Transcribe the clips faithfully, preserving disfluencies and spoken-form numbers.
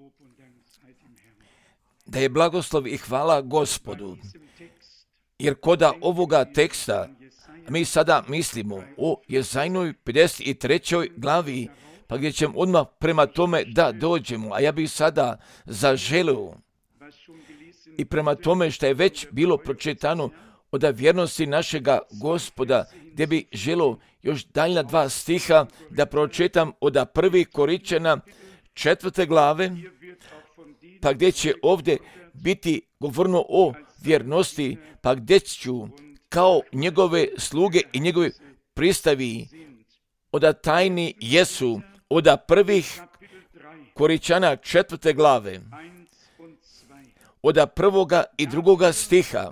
Da je blagoslov i hvala Gospodu, jer koda ovoga teksta mi sada mislimo o Jezajnoj pedeset trećoj glavi, pa gdje ćemo odmah prema tome da dođemo, a ja bih sada zaželio i prema tome što je već bilo pročitano od vjernosti našega Gospoda, gdje bi želio još daljna dva stiha da pročitam od prvih Koričana četvrte glave, pa gdje će ovdje biti govorno o vjernosti, pa gdje ću kao njegove sluge i njegove pristavi od tajni jesu od prvih Koričana četvrte glave, od prvoga i drugoga stiha,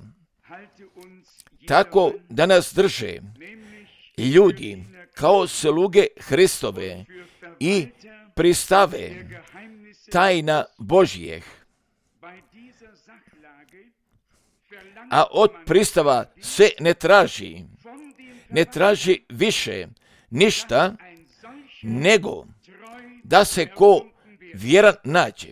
tako da nas drže ljudi kao sluge Hristove i pristave tajna Božjeh. A od pristava se ne traži, ne traži više ništa nego da se ko vjeran nađe.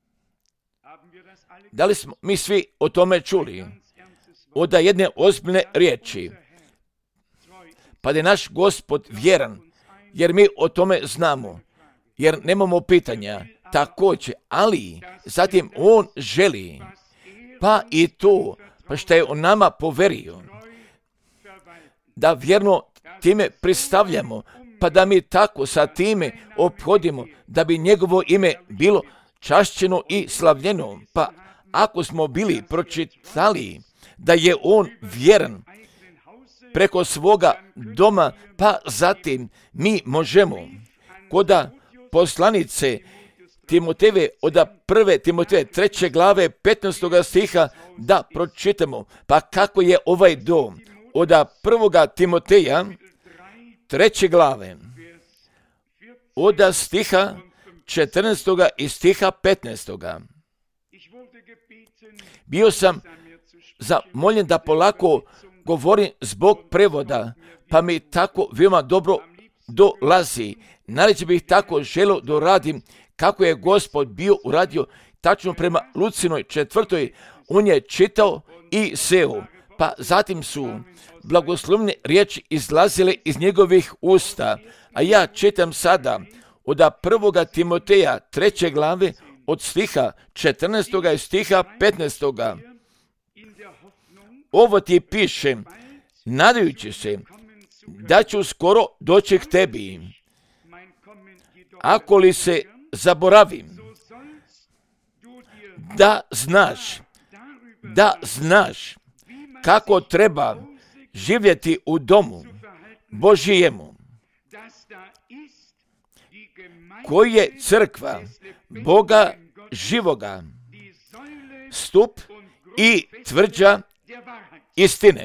Da li smo mi svi o tome čuli? Od jedne ozbiljne riječi. Pa da je naš Gospod vjeran, jer mi o tome znamo, jer nemamo pitanja, također, ali zatim on želi, pa i to, pa što je on nama poverio, da vjerno time pristavljamo, pa da mi tako sa time ophodimo, da bi njegovo ime bilo čašćeno i slavljeno. Pa ako smo bili pročitali da je on vjeran preko svoga doma, pa zatim mi možemo koda poslanice Timoteve od prve Timoteve treće glave petnaestoga stiha da pročitamo, pa kako je ovaj dom od prvoga Timoteja treće glave od stiha četrnaestoga i stiha petnaestoga. Bio sam zamoljen da polako govorim zbog prevoda, pa mi tako veoma dobro dolazi. Najveće bih tako želio da radim kako je Gospod bio uradio tačno prema Lucinoj četvrtoj. On je čitao i seo, pa zatim su blagoslovne riječi izlazile iz njegovih usta. A ja čitam sada od prvoga Timoteja treće glave od stiha četrnaestoga i stiha petnaestoga. Ovo ti piše, nadajući se da ću skoro doći k tebi. Ako li se zaboravim, da znaš, da znaš kako treba živjeti u domu Božijemu, koji je crkva Boga živoga, stup i tvrđa istine.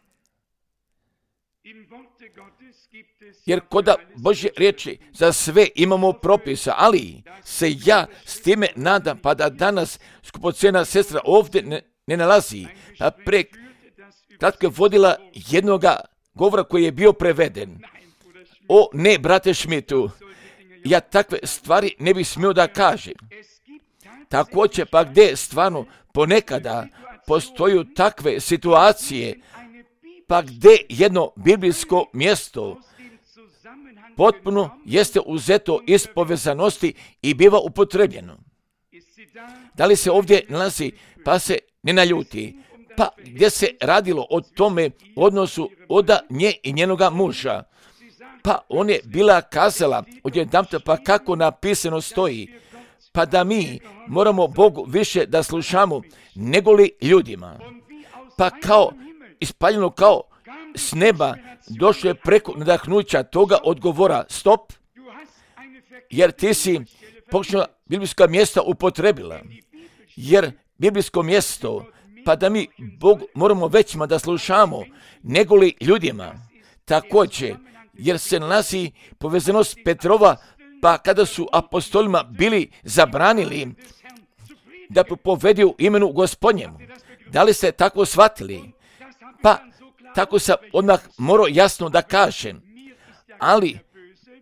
Jer kod Božje riječi za sve imamo propisa, ali se ja s time nadam, pa da danas skupocena sestra ovdje ne, ne nalazi, pa pre kratko je vodila jednoga govora koji je bio preveden. O ne, brate Šmitu, ja takve stvari ne bih smio da kažem. Također pa gdje stvarno ponekada postoju takve situacije, pa gdje jedno biblijsko mjesto potpuno jeste uzeto iz povezanosti i biva upotrebljeno. Da li se ovdje nalazi, pa se ne naljuti, pa gdje se radilo o tome odnosu od nje i njenoga muža, pa on je bila kazala odjedanput, pa kako napisano stoji, pa da mi moramo Bogu više da slušamo nego li ljudima. Pa kao ispaljeno kao s neba došlo je preko nadahnuća toga odgovora stop, jer ti si pogrešno biblijska mjesta upotrebila. Jer biblijsko mjesto, pa da mi Bog moramo većima da slušamo nego li ljudima. Također, jer se nalazi povezanost Petrova, pa kada su apostolima bili zabranili da propovediju u imenu Gospodnjemu. Da li ste tako shvatili? Pa tako sam odmah morao jasno da kažem, ali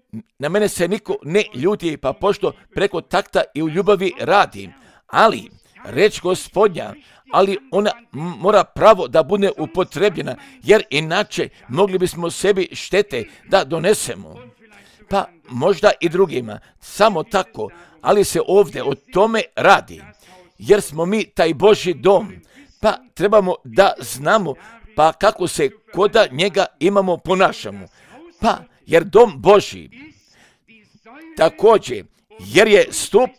na mene se niko ne ljuti, pa pošto preko takta i u ljubavi radi, ali reč Gospodnja, ali ona mora pravo da bude upotrebljena, jer inače mogli bismo sebi štete da donesemo. Pa možda i drugima, samo tako, ali se ovdje o tome radi, jer smo mi taj Božji dom, pa trebamo da znamo pa kako se koda njega imamo ponašamo. Pa jer dom Božji također, jer je stup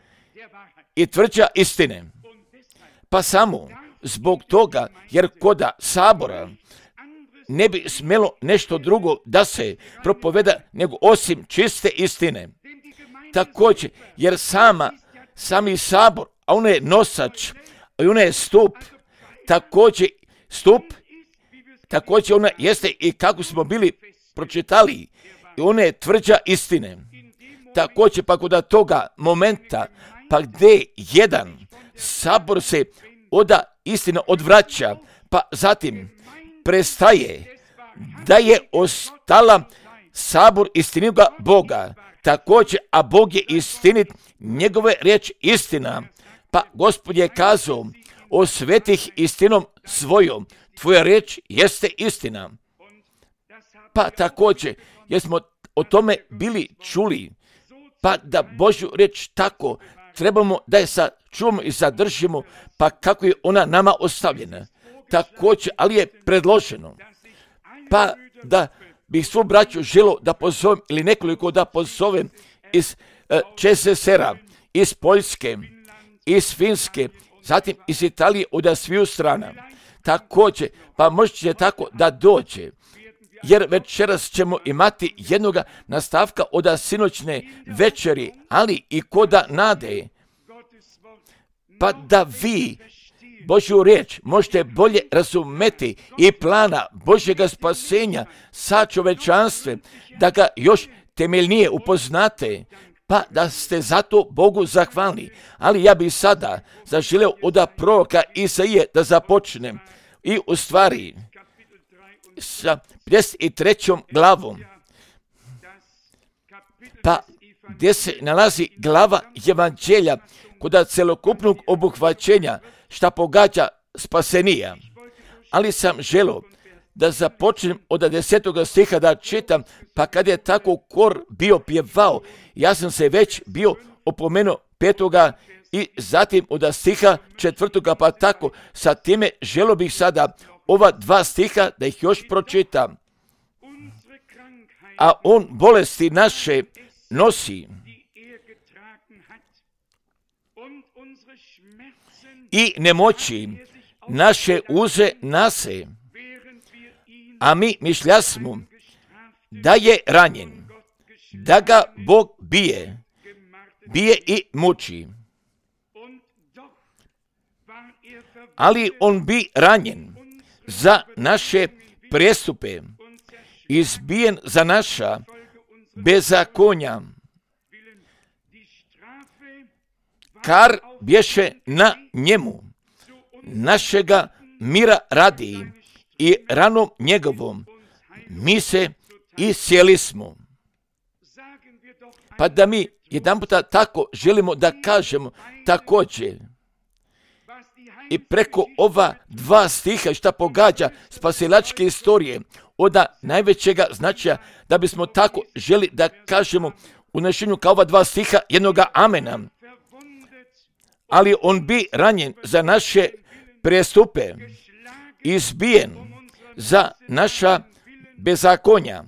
i tvrđa istine. Pa samo zbog toga, jer koda sabora ne bi smjelo nešto drugo da se propoveda nego osim čiste istine. Također, jer sama, sami sabor, a ono je nosač, a ono je stup, također stup, također ona jeste i kako smo bili pročitali, i ona je tvrđa istine. Također, pa kod toga momenta, pa gdje jedan sabor se oda istina odvraća, pa zatim prestaje da je ostala sabor istiniga Boga, također, a Bog je istinit, njegove riječ istina. Pa Gospod je kazao, osvetih istinom svojom, tvoja riječ jeste istina. Pa također, jer smo o tome bili čuli, pa da Božju riječ tako trebamo da je sačuvamo i zadržimo, pa kako je ona nama ostavljena. Također, ali je predloženo, pa da bih svu braću želo da pozovem ili nekoliko da pozovem iz uh, Česesera, iz Poljske, iz Finske, zatim iz Italije od sviju strana. Također, pa možete tako da dođe, jer večeras ćemo imati jednoga nastavka od sinoćne večeri, ali i koda nade, pa da vi Božju riječ možete bolje razumeti i plana Božjega spasenja sa čovečanstvom, da ga još temeljnije upoznate, pa da ste zato Bogu zahvalni. Ali ja bih sada zaželeo od proroka Isaije da započnem i u stvari sa pedeset trećom glavom, pa gdje se nalazi glava evanđelja kod celokupnog obuhvaćenja šta pogađa spasenija. Ali sam želio da započnem od desetoga stiha da čitam, pa kad je tako kor bio pjevao, ja sam se već bio opomenuo petoga i zatim od stiha četvrtoga, pa tako sa time želio bih sada ova dva stiha da ih još pročitam. A on bolesti naše nosi i nemoći naše uze nase, a mi mišljasmo da je ranjen, da ga Bog bije, bije i muči. Ali on bi ranjen za naše prestupe, izbijen za naša bezakonja, kar bješe na njemu, našega mira radi i ranom njegovom, mi se iscijeli smo. Pa da mi jedan puta tako želimo da kažemo također i preko ova dva stiha šta pogađa spasilačke istorije od najvećega značaja, da bismo tako želi da kažemo u našinju kao ova dva stiha jednoga amena. Ali on bi ranjen za naše prestupe, izbijen za naša bezakonja,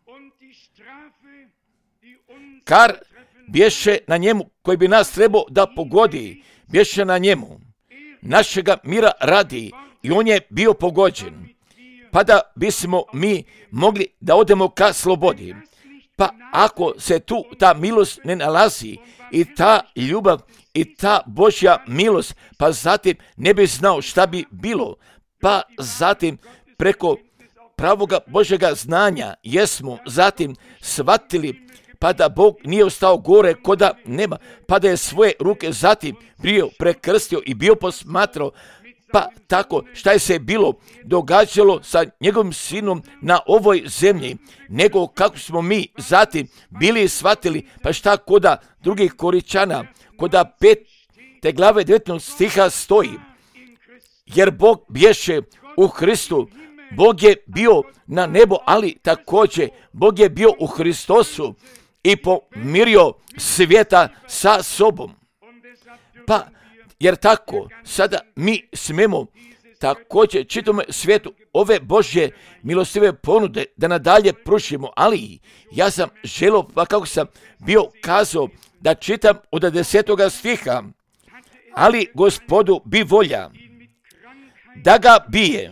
kar bješe na njemu, koji bi nas trebao da pogodi, bješe na njemu, našega mira radi i on je bio pogođen, pa da bismo mi mogli da odemo ka slobodi. Pa ako se tu ta milost ne nalazi i ta ljubav i ta Božja milost, pa zatim ne bi znao šta bi bilo, pa zatim preko pravoga Božjega znanja jesmo zatim shvatili, pa da Bog nije ostao gore koda neba, pa da je svoje ruke zatim bio prekrstio i bio posmatrao, Pa tako šta je se bilo događalo sa njegovim sinom na ovoj zemlji, nego kako smo mi zatim bili shvatili, pa šta koda drugih Koričana, koda pete glave devetnaestog stiha stoji, jer Bog bješe u Hristu, Bog je bio na nebu, ali također Bog je bio u Hristosu i pomirio svijeta sa sobom. Pa, jer tako, sada mi smemo također čitamo svijetu ove Božje milostive ponude da nadalje pružimo, ali ja sam želio, pa kako sam bio kazao, da čitam od desetoga stiha, ali Gospodu bi volja da ga bije,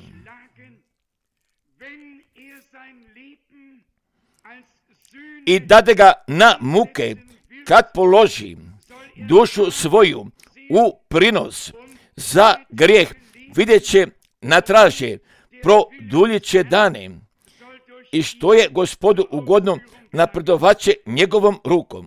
i dade ga na muke kad položi dušu svoju u prinos za grijeh, vidjet će natraže, produljit će dane, i što je Gospodu ugodno, napredovat će njegovom rukom.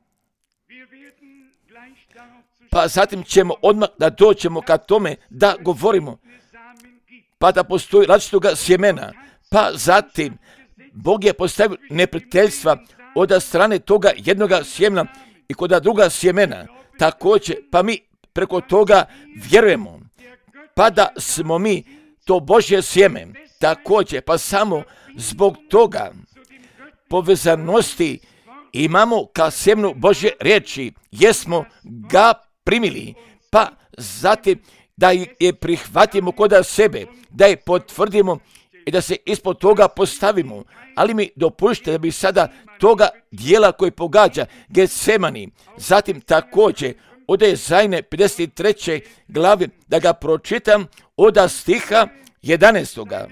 Pa zatim ćemo odmah da dođemo ka tome da govorimo, pa da postoji različitoga sjemena, pa zatim Bog je postavio neprijateljstva od strane toga jednoga sjemena i kod druga sjemena također, pa mi preko toga vjerujemo, pa da smo mi to Božje sjeme također, pa samo zbog toga povezanosti imamo ka sjemenu Božje riječi, jesmo ga primili, pa zatim da je prihvatimo kod sebe, da je potvrdimo i da se ispod toga postavimo, ali mi dopušte da bi sada toga dijela koji pogađa Getsemani, zatim također od Jezajne pedeset treće glavi, da ga pročitam od stiha jedanaestoga.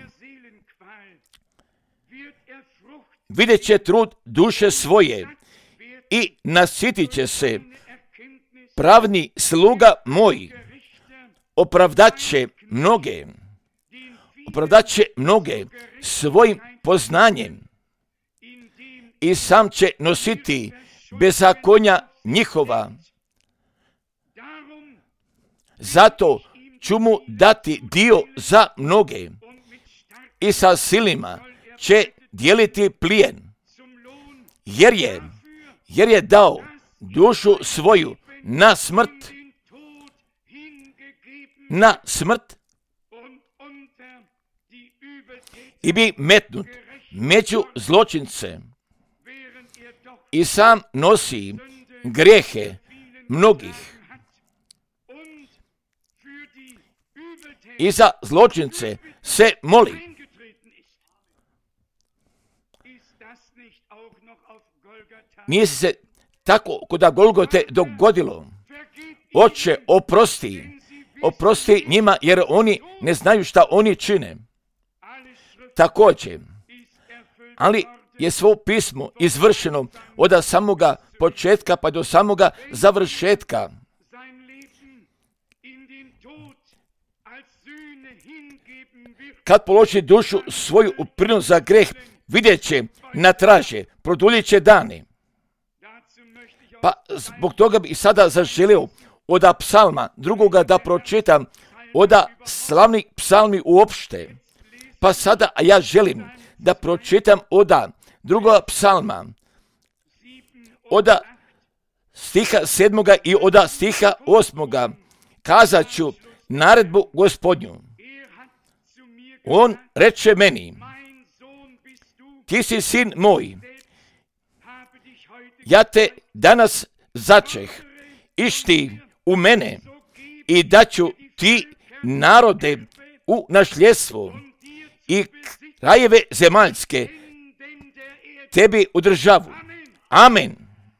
Vidjet će trud duše svoje i nasitit će se, pravni sluga moj opravdat će mnoge, opravdat će mnoge svojim poznanjem i sam će nositi bezakonja njihova. Zato ću mu dati dio za mnoge i sa silima će dijeliti plijen, jer je, jer je dao dušu svoju na smrt, na smrt i bi metnut među zločince i sam nosi grijehe mnogih. I za zločince se moli. Nije se tako kod Golgote dogodilo. Oče, oprosti, oprosti njima jer oni ne znaju šta oni čine. Također, ali je svo pismo izvršeno od samoga početka pa do samoga završetka. Kad položi dušu svoju u prinos za greh, vidjet će natraže, produljit će dane. Pa zbog toga bi i sada zaželio od psalma drugoga da pročitam, od slavnih psalmi uopšte. Pa sada ja želim da pročitam od drugoga psalma, od stiha sedmoga i od stiha osmoga. Kazat ću naredbu Gospodnju. On reče meni, ti si sin moj, ja te danas začeh, išti u mene i daću ti narode u nasljedstvo i krajeve zemaljske tebi u državu. Amen.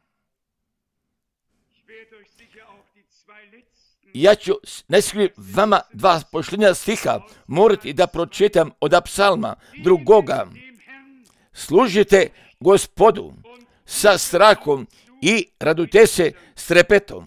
Ja ću najsigurnije vama dva posljednja stiha morati da pročitam od psalma drugoga. Služite Gospodu sa strahom i radujte se s trepetom.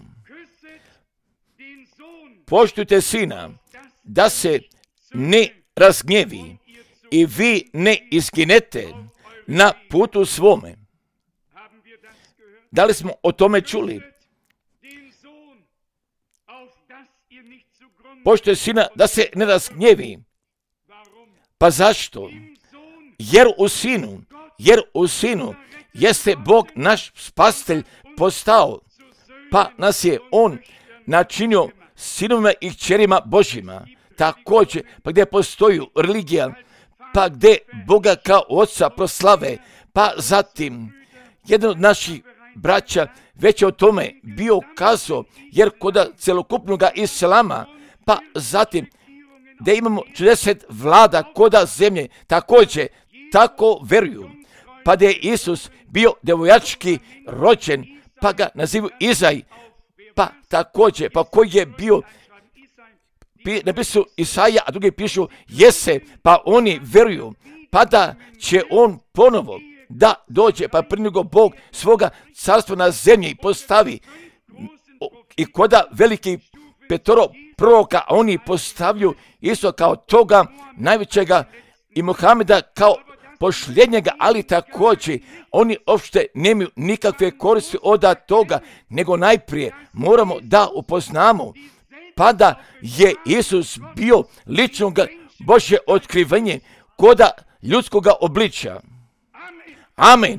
Poštujte sina da se ne razgnjevi i vi ne izginete na putu svome. Da li smo o tome čuli? Poštuje sina da se ne razgnjevi. Pa zašto? Jer u sinu, jer u sinu jeste Bog naš spasitelj postao, pa nas je on načinio sinovima i kćerima Božjima. Također, pa gdje postoji religija, pa gdje Boga kao Oca proslave, pa zatim jedan od naših braća već je o tome bio kazao, jer kod celokupnog islama, pa zatim gdje imamo četrdeset vlada koda zemlje, također tako veruju. Pa gdje je Isus bio devojački rođen, pa ga nazivu Izaj, pa također, pa koji je bio, napisu Isaija, a drugi pišu Jese, pa oni veruju, pa da će on ponovo da dođe, pa prije nego Bog svoga carstva na zemlji postavi i koda veliki petoro proroka, a oni postavlju isto kao toga najvećega i Mohameda kao posljednjega, ali također oni uopšte nemaju nikakve koristi od toga, nego najprije moramo da upoznamo pa da je Isus bio lično Božje otkrivenje koda ljudskoga obličja. Amen.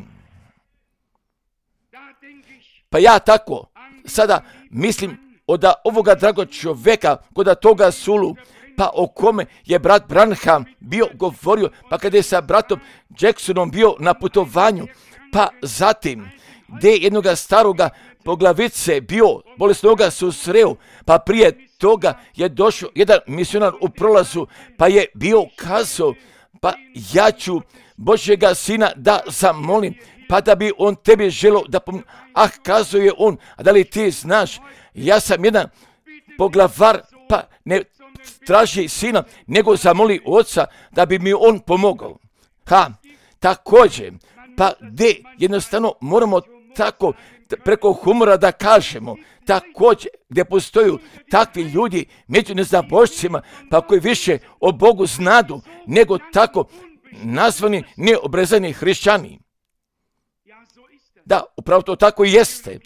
Pa ja tako sada mislim od ovoga dragog čovjeka, kod toga Sulu, pa o kome je brat Branham bio govorio, pa kada je sa bratom Jacksonom bio na putovanju, pa zatim gdje je jednoga staroga poglavice bio bolesnoga susreo, pa prije toga je došao jedan misionar u prolazu, pa je bio kazao, pa ja ću Božjega sina da zamolim, pa da bi on tebi želio da pom... Ah, kazao je on, a da li ti znaš, ja sam jedan poglavar, pa ne traži sina, nego zamoli oca da bi mi on pomogao. Ha, također, pa gdje jednostavno moramo tako preko humora da kažemo, također gdje postoju takvi ljudi među neznabošcima, pa koji više o Bogu znadu, nego tako nazvani neobrezani hrišćani. Da, upravo to tako i jeste.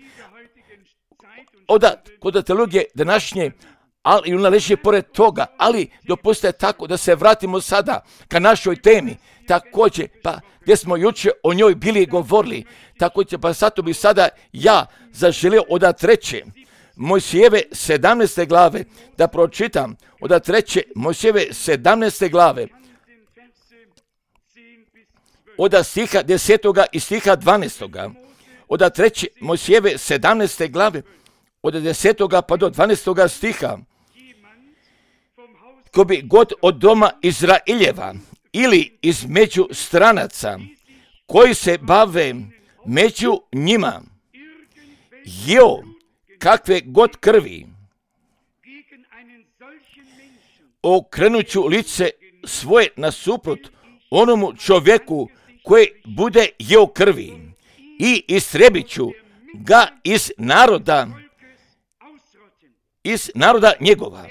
Oda, kod teologije današnje, ali i ona leži pored toga, ali dopustite tako da se vratimo sada ka našoj temi, također, pa gdje smo jučer o njoj bili govorili, također, pa zato bi sada ja zaželio od treće Mojsijeve sedamnaeste glave da pročitam, od treće Mojsijeve sedamnaeste glave, od stiha desetoga i stiha dvanaestoga, od treće Mojsijeve sedamnaeste glave, od desetoga pa do dvanaestoga stiha, ko bi god od doma Izraeljeva ili između stranaca koji se bave među njima jeo kakve god krvi, okrenuću lice svoje nasuprot onomu čovjeku koji bude jeo krvi i istrebit ću ga iz naroda, iz naroda njegova.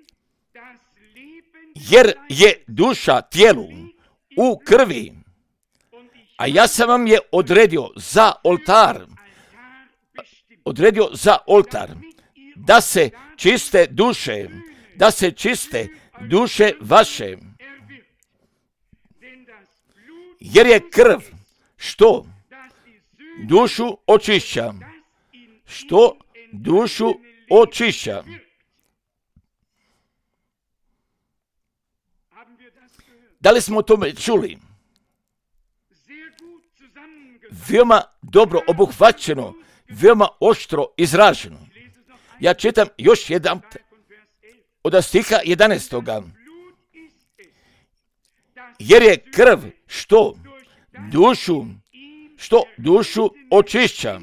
Jer je duša tijelu u krvi, a ja sam vam je odredio za oltar, odredio za oltar, da se čiste duše, da se čiste duše vaše. Jer je krv što dušu očišća, što dušu očišća. Da li smo o tome čuli? Veoma dobro obuhvaćeno, veoma oštro izraženo. Ja čitam još jedan od stiha jedanaestoga. Jer je krv što dušu, što dušu očišća.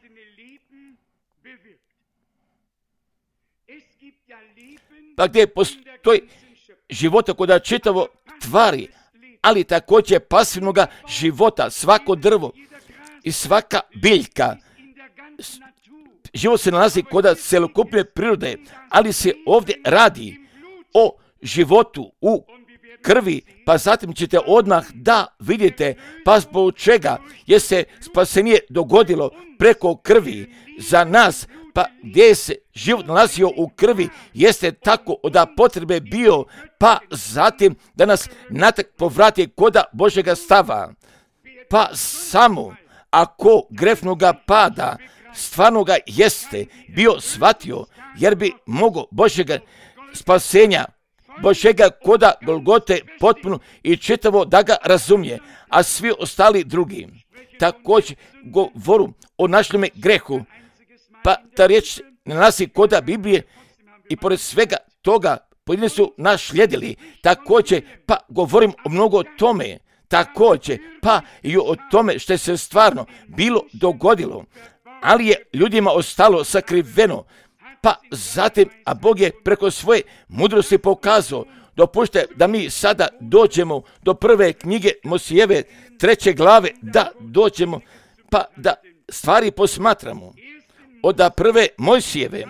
Pa gdje postoji života kod čitavo tvari, ali također pasivnog života, svako drvo i svaka biljka. Život se nalazi kod celokupne prirode, ali se ovdje radi o životu u krvi, pa zatim ćete odmah da vidite pa zbog čega je se spasenje dogodilo preko krvi za nas, pa gdje se život nalazio u krvi, jeste tako da potrebe bio, pa zatim da nas natak povrati koda Božjega stava. Pa samo ako grefnoga pada stvarnoga jeste bio shvatio, jer bi mogo Božjega spasenja, Božjega koda Golgote potpuno i čitavo da ga razumije, a svi ostali drugi također govoru o našem grehu, pa ta riječ ne nalazi koda Biblije i pored svega toga pojedini su nas slijedili, također pa govorim o mnogo tome, također pa i o tome što se stvarno bilo dogodilo, ali je ljudima ostalo sakriveno, pa zatim, a Bog je preko svoje mudrosti pokazao. Dopušte da mi sada dođemo do prve knjige Mojsijeve, treće glave, da dođemo, pa da stvari posmatramo. Od prve Mojsijeve,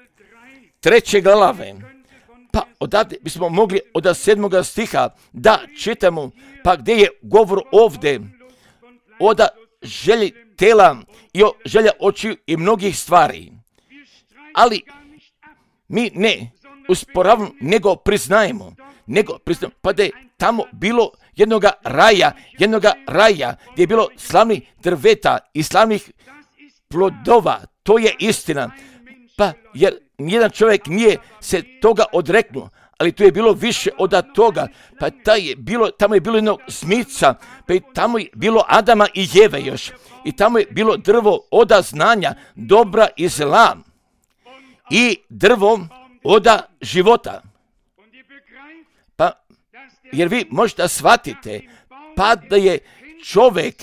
treće glave, pa odavde bismo mogli od sedmoga stiha da čitamo, pa gdje je govor ovdje od želji tela i o želja očiju i mnogih stvari. Ali mi ne usporavamo, nego priznajemo, nego priznajemo, pa da je tamo bilo jednoga raja, jednoga raja gdje je bilo slavnih drveta i slavnih plodova, to je istina, pa jer nijedan čovjek nije se toga odreknuo, ali tu je bilo više od toga, pa taj je bilo, tamo je bilo jedno zmica, pa i tamo je bilo Adama i Jeve još, i tamo je bilo drvo oda znanja, dobra i zla, i drvo oda života. Pa, jer vi možete shvatite, pa da je čovjek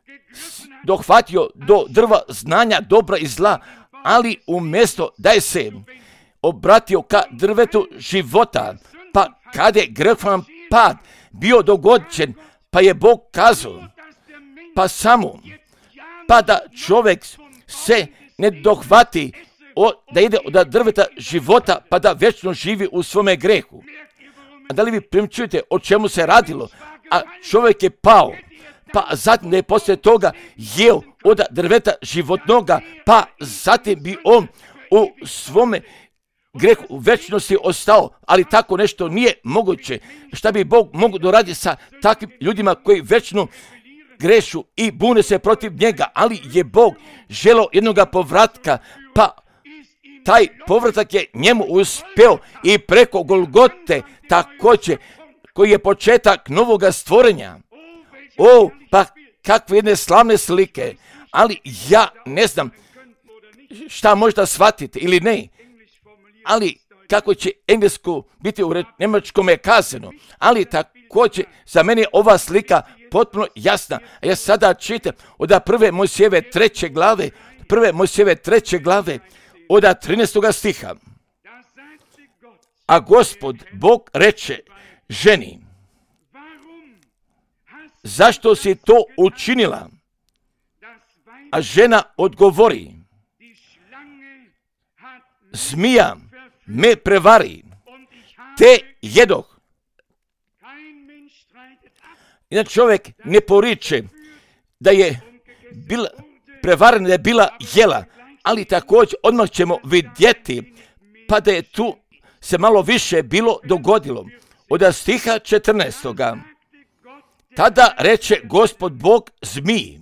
dohvatio do drva znanja, dobra i zla, ali umjesto da je se obratio ka drvetu života, pa kada je grehovan pad bio dogođen, pa je Bog kazao, pa samo, pa da čovjek se ne dohvati o, da ide od drveta života, pa da vječno živi u svome grehu. A da li vi primčujete o čemu se radilo? A čovjek je pao, pa zatim da je poslije toga jeo od drveta životnoga, pa zatim bi on u svome grehu u večnosti ostao, ali tako nešto nije moguće. Šta bi Bog mogao doraditi sa takvim ljudima koji večno grešu i bune se protiv njega, ali je Bog želeo jednoga povratka, pa taj povratak je njemu uspeo i preko Golgote također, koji je početak novoga stvorenja. O, pa kakve jedne slavne slike, ali ja ne znam šta možda shvatite ili ne, ali kako će englesko biti u njemačkom je kazano, ali također za mene ova slika potpuno jasna. A ja sada čitam od prve Mojsijeve treće glave, prve Mojsijeve treće glave, od trinaestoga stiha. A Gospod Bog reče ženi, zašto si to učinila? A žena odgovori, zmija me prevari, te jedoh. Jedan čovjek ne poriče da je bila prevarena, da je bila jela, ali također odmah ćemo vidjeti pa da je tu se malo više bilo dogodilo. Od stiha četrnaestoga. Tada reče Gospod Bog zmiji,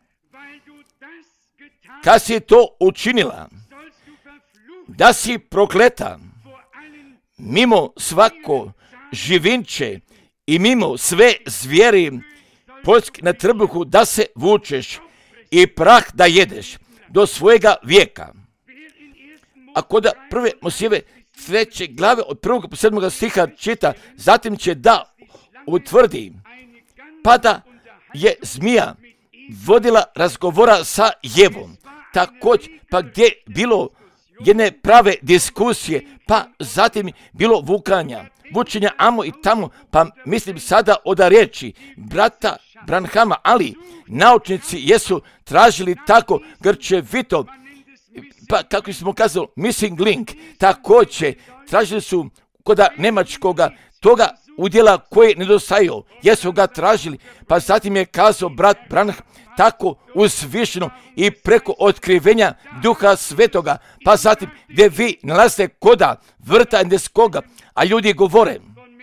kad si to učinila, da si prokleta mimo svako živinče i mimo sve zvijeri poljski na trbuhu da se vučeš i prah da jedeš do svojega vijeka. A kod prve Mojsijeve treće glave od prvog po sedmoga stiha čita, zatim će da utvrdi, pa da je zmija vodila razgovora sa Jevom, također pa gdje bilo jedne prave diskusije, pa zatim bilo vukanja, vučenja amo i tamo, pa mislim sada od riječi brata Branhama, ali naučnici jesu tražili tako grčevito, pa kako smo kazali, missing link, također tražili su kod njemačkoga toga udjela koje nedostaju, jesu ga tražili, pa zatim je kazao brat Branham tako uzvišeno i preko otkrivenja Duha Svetoga, pa zatim gdje vi nalazite koda vrta endeskoga, a ljudi govore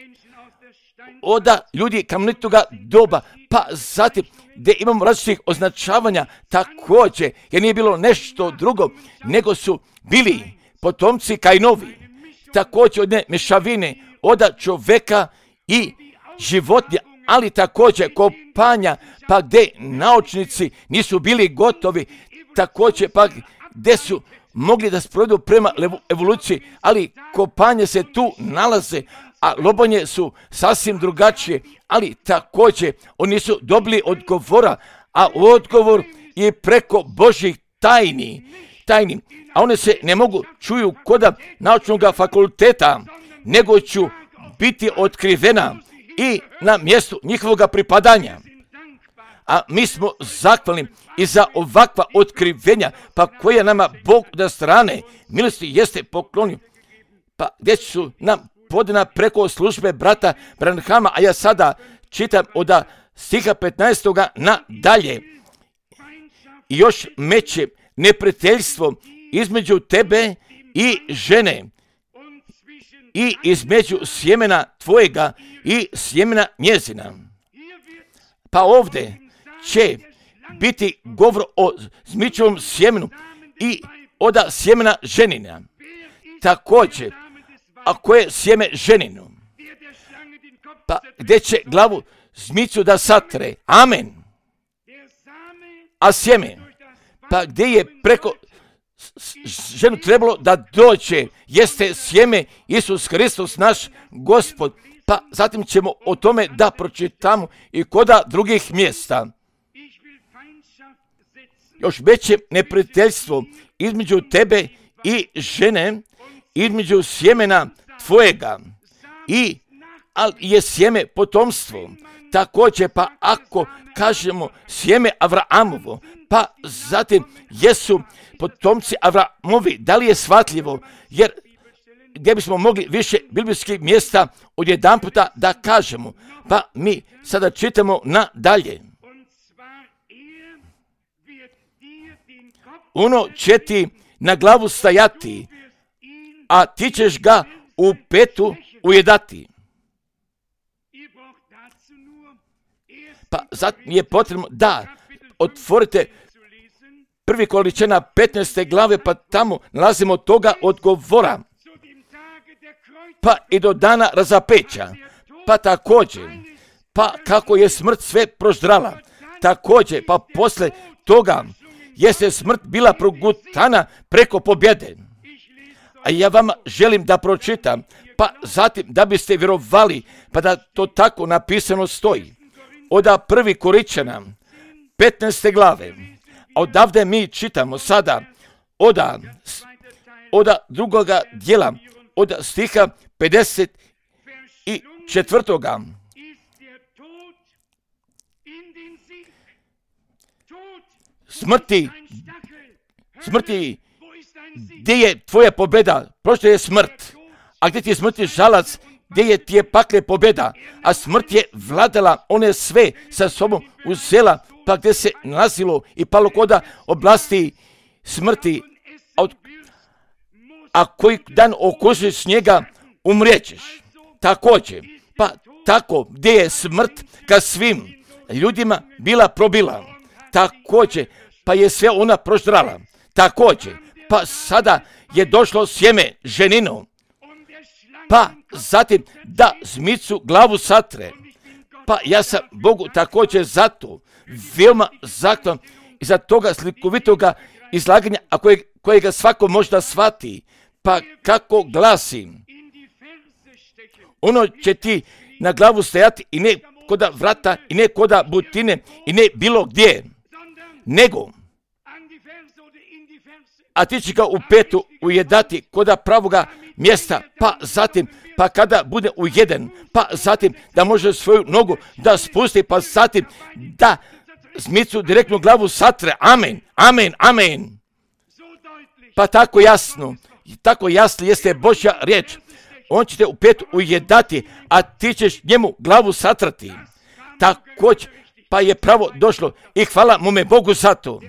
oda ljudi kamenitoga doba, pa zatim gdje imamo različitih označavanja također, jer nije bilo nešto drugo, nego su bili potomci Kainovi, također od mešavine, oda čoveka i životinja, ali također kopanja, pa gdje naučnici nisu bili gotovi, također pa gdje su mogli da sprovedu prema evoluciji, ali kopanje se tu nalaze, a lobanje su sasvim drugačije, ali također oni su dobili odgovora, a odgovor je preko Božjih tajni, tajni, a one se ne mogu čuju koda naučnog fakulteta, nego ću biti otkrivena i na mjestu njihovog pripadanja. A mi smo zahvalni i za ovakva otkrivenja, pa koja nama Bog da strane milosti jeste poklonio, pa gdje su nam podana preko službe brata Branhama, a ja sada čitam od stiha petnaestog na dalje. I još meće neprijateljstvo između tebe i žene i između sjemena tvojega i sjemena njezina. Pa ovdje će biti govor o zmičevom sjemenu i od sjemena ženina. Također, ako je sjeme ženinu, pa gdje će glavu zmicu da satre. Amen. A sjeme, pa gdje je preko ženu trebalo da dođe, jeste sjeme Isus Hristos naš Gospod. Pa zatim ćemo o tome da pročitamo i koda drugih mjesta. Još veće neprijateljstvo između tebe i žene, između sjemena tvojega i ali je sjeme potomstvo. Također, pa ako kažemo sjeme Avrahamovo, pa zatim jesu potomci Avrahamovi, da li je shvatljivo, jer gdje bismo mogli više biblijskih mjesta odjedan puta da kažemo, pa mi sada čitamo nadalje. Ono će ti na glavu stajati, a ti ćeš ga u petu ujedati. Pa zato je potrebno da otvorite prvi Korinćana petnaeste glave, pa tamo nalazimo toga odgovora. Pa i do dana razapeća, pa također, pa kako je smrt sve proždrala, također, pa posle toga jeste smrt bila progutana preko pobjede. A ja vam želim da pročitam, pa zatim da biste vjerovali, pa da to tako napisano stoji. Oda prvi Korinćana petnaeste glave, a odavde mi čitamo sada oda, oda drugoga dijela, od stiha pedeset četvrtoga. Smrti, smrti, gdje je tvoja pobjeda? Prošla je smrt. A gdje ti je smrti žalac? Gdje je ti je pakle pobjeda? A smrt je vladala, one sve sa sobom uzela, pa gdje se nalazilo i palo koda oblasti smrti. A koji dan okusiš njega, umrijećeš. Također, pa tako gdje je smrt ka svim ljudima bila probila. Također, pa je sve ona proždrala. Također, pa sada je došlo sjeme ženinu. Pa zatim da zmicu glavu satre. Pa ja sam Bogu također zato veoma zahvalan i za toga slikovitoga izlaganja, a koje, kojega svako možda shvati. Pa kako glasi, ono će ti na glavu stajati i ne koda vrata i ne koda butine i ne bilo gdje, nego a ti će ga u petu ujedati koda pravoga mjesta, pa zatim, pa kada bude ujeden, pa zatim da može svoju nogu da spusti, pa zatim da zmicu direktnu glavu satre. Amen, amen, amen. Pa tako jasno, tako jasno jeste Božja riječ. on će te u pet ujedati, a ti ćeš njemu glavu satrati. Također, pa je pravo došlo i hvala mu me Bogu za to.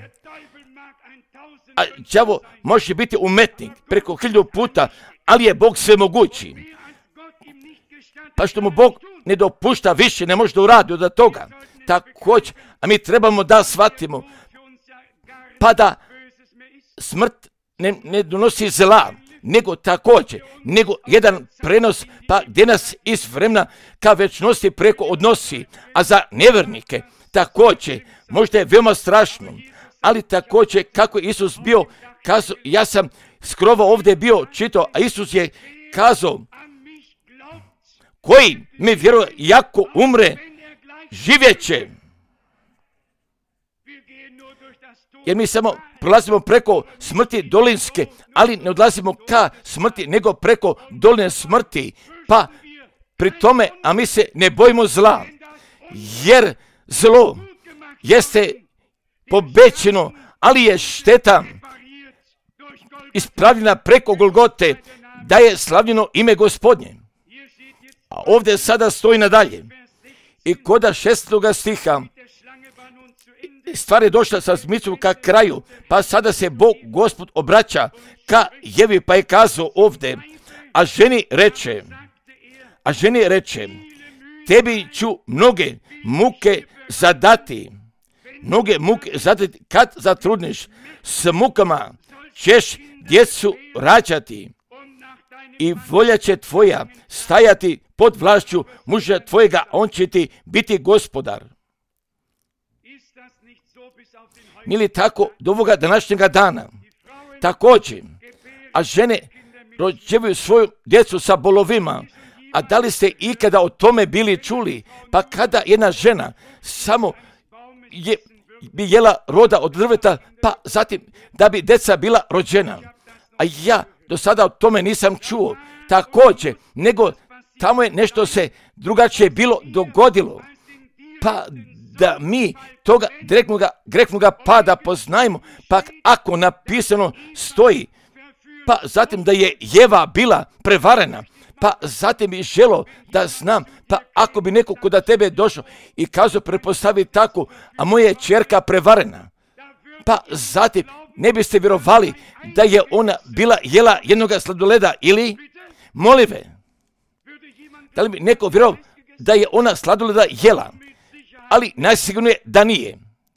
A đavo može biti umetnik preko hiljadu puta, ali je Bog sve mogući. Pa što mu Bog ne dopušta više, ne može da uradi od toga. Također, a mi trebamo da shvatimo, pa da smrt ne, ne donosi zla, nego također, nego jedan prenos, pa gdje nas iz vremena ka večnosti preko odnosi, a za nevjernike također, možda je veoma strašno, ali također kako je Isus bio kazao, ja sam skrovo ovdje bio čitao, a Isus je kazao, koji mi vjeruje, iako umre, živjet će. Jer mi samo prolazimo preko smrti dolinske, ali ne odlazimo ka smrti, nego preko doline smrti. Pa pri tome, a mi se ne bojimo zla, jer zlo jeste pobećeno, ali je šteta ispravljena preko Golgote, da je slavljeno ime Gospodnje. A ovdje sada stoji nadalje. I koda šestog stiha, stvar je došla sa smislom ka kraju, pa sada se Bog Gospod obraća ka Jevi, pa je kazao ovdje, a ženi reče, a ženi reče, tebi ću mnoge muke zadati, mnoge muke zadati, kad zatrudniš, s mukama ćeš djecu rađati i volja će tvoja stajati pod vlašću muža tvojega, on će ti biti gospodar. Nije li tako do ovoga današnjega dana? Također, a žene rođevaju svoju djecu sa bolovima, a da li ste ikada o tome bili čuli? Pa kada jedna žena samo je, bi jela roda od drveta, pa zatim da bi deca bila rođena. A ja do sada o tome nisam čuo. Također, nego tamo je nešto se drugačije bilo dogodilo. Pa da mi toga direktnoga grehnoga pada poznajemo, pa ako napisano stoji, pa zatim da je Jeva bila prevarena, pa zatim bi želo da znam, pa ako bi neko kod tebe došao i kazao prepostavi tako, a moja je ćerka prevarena, pa zatim ne biste vjerovali da je ona bila jela jednoga sladoleda ili molive. Da li bi neko vjerovao da je ona sladoleda jela? Ali najsigurnije da nije.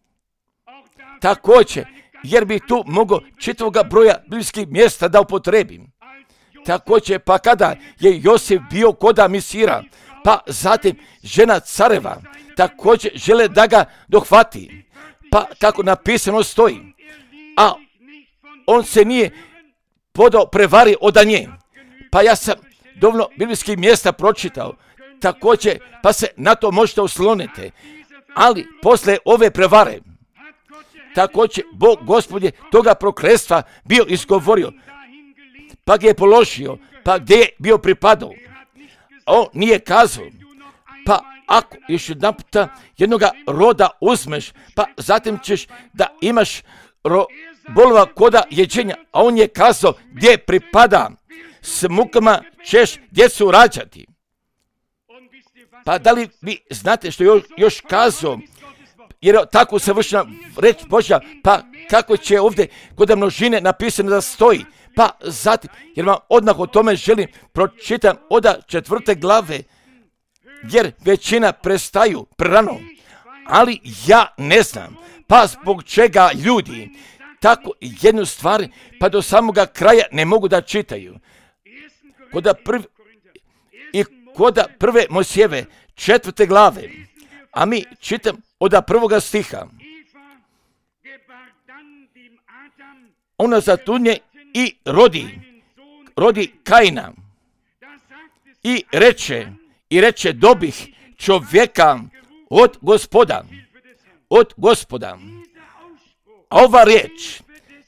Također, jer bi tu mogao čitavoga broja biblijskih mjesta da upotrebim. Također, pa kada je Josif bio koda Misira, pa zatim žena careva, također žele da ga dohvati. Pa kako napisano stoji, a on se nije podao prevari od nje. Pa ja sam dovoljno biblijskih mjesta pročitao, također, pa se na to možete osloniti. Ali posle ove prevare, također Bog Gospod je toga prokletstva bio izgovorio, pa ga je položio, pa gdje je bio pripadao. On nije kazao, pa ako još jedan puta jednoga roda uzmeš, pa zatim ćeš da imaš ro, bolova koda jeđenja, a on je kazao gdje pripada, s mukama ćeš djecu rađati. Pa da li vi znate što još, još kazao, jer je tako savršena reč Božja, pa kako će ovdje kod množine napisano da stoji, pa zatim, jer vam odmah o tome želim, pročitam od četvrte glave, jer većina prestaju prerano, ali ja ne znam, pa zbog čega ljudi tako jednu stvar, pa do samoga kraja ne mogu da čitaju. Koda prvi, i koda prve Mojsijeve četvrte glave, a mi čitam od prvoga stiha. Ona zatrudnje i rodi, rodi Kaina i reče, i reče dobih čovjeka od Gospoda, od Gospoda. A ova riječ,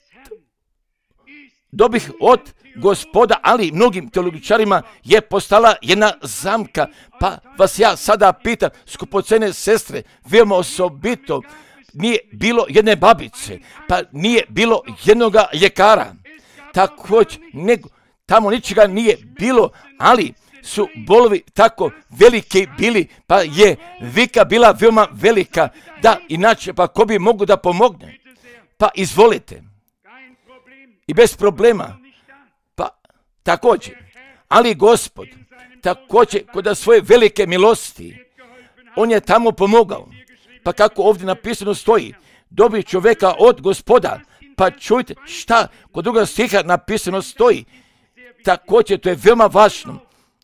dobih od Gospoda, ali mnogim teologičarima je postala jedna zamka, pa vas ja sada pitam, skupocene sestre, veoma osobito, nije bilo jedne babice, pa nije bilo jednoga ljekara, također, nego tamo ničega nije bilo, ali su bolovi tako veliki bili, pa je vika bila veoma velika, da inače, pa ko bi mogu da pomogne? Pa izvolite. I bez problema. Pa također. Ali Gospod, također kod svoje velike milosti, on je tamo pomogao. Pa kako ovdje napisano stoji, dobi čovjeka od Gospoda, pa čujte šta kod druga stiha napisano stoji. Također to je veoma važno.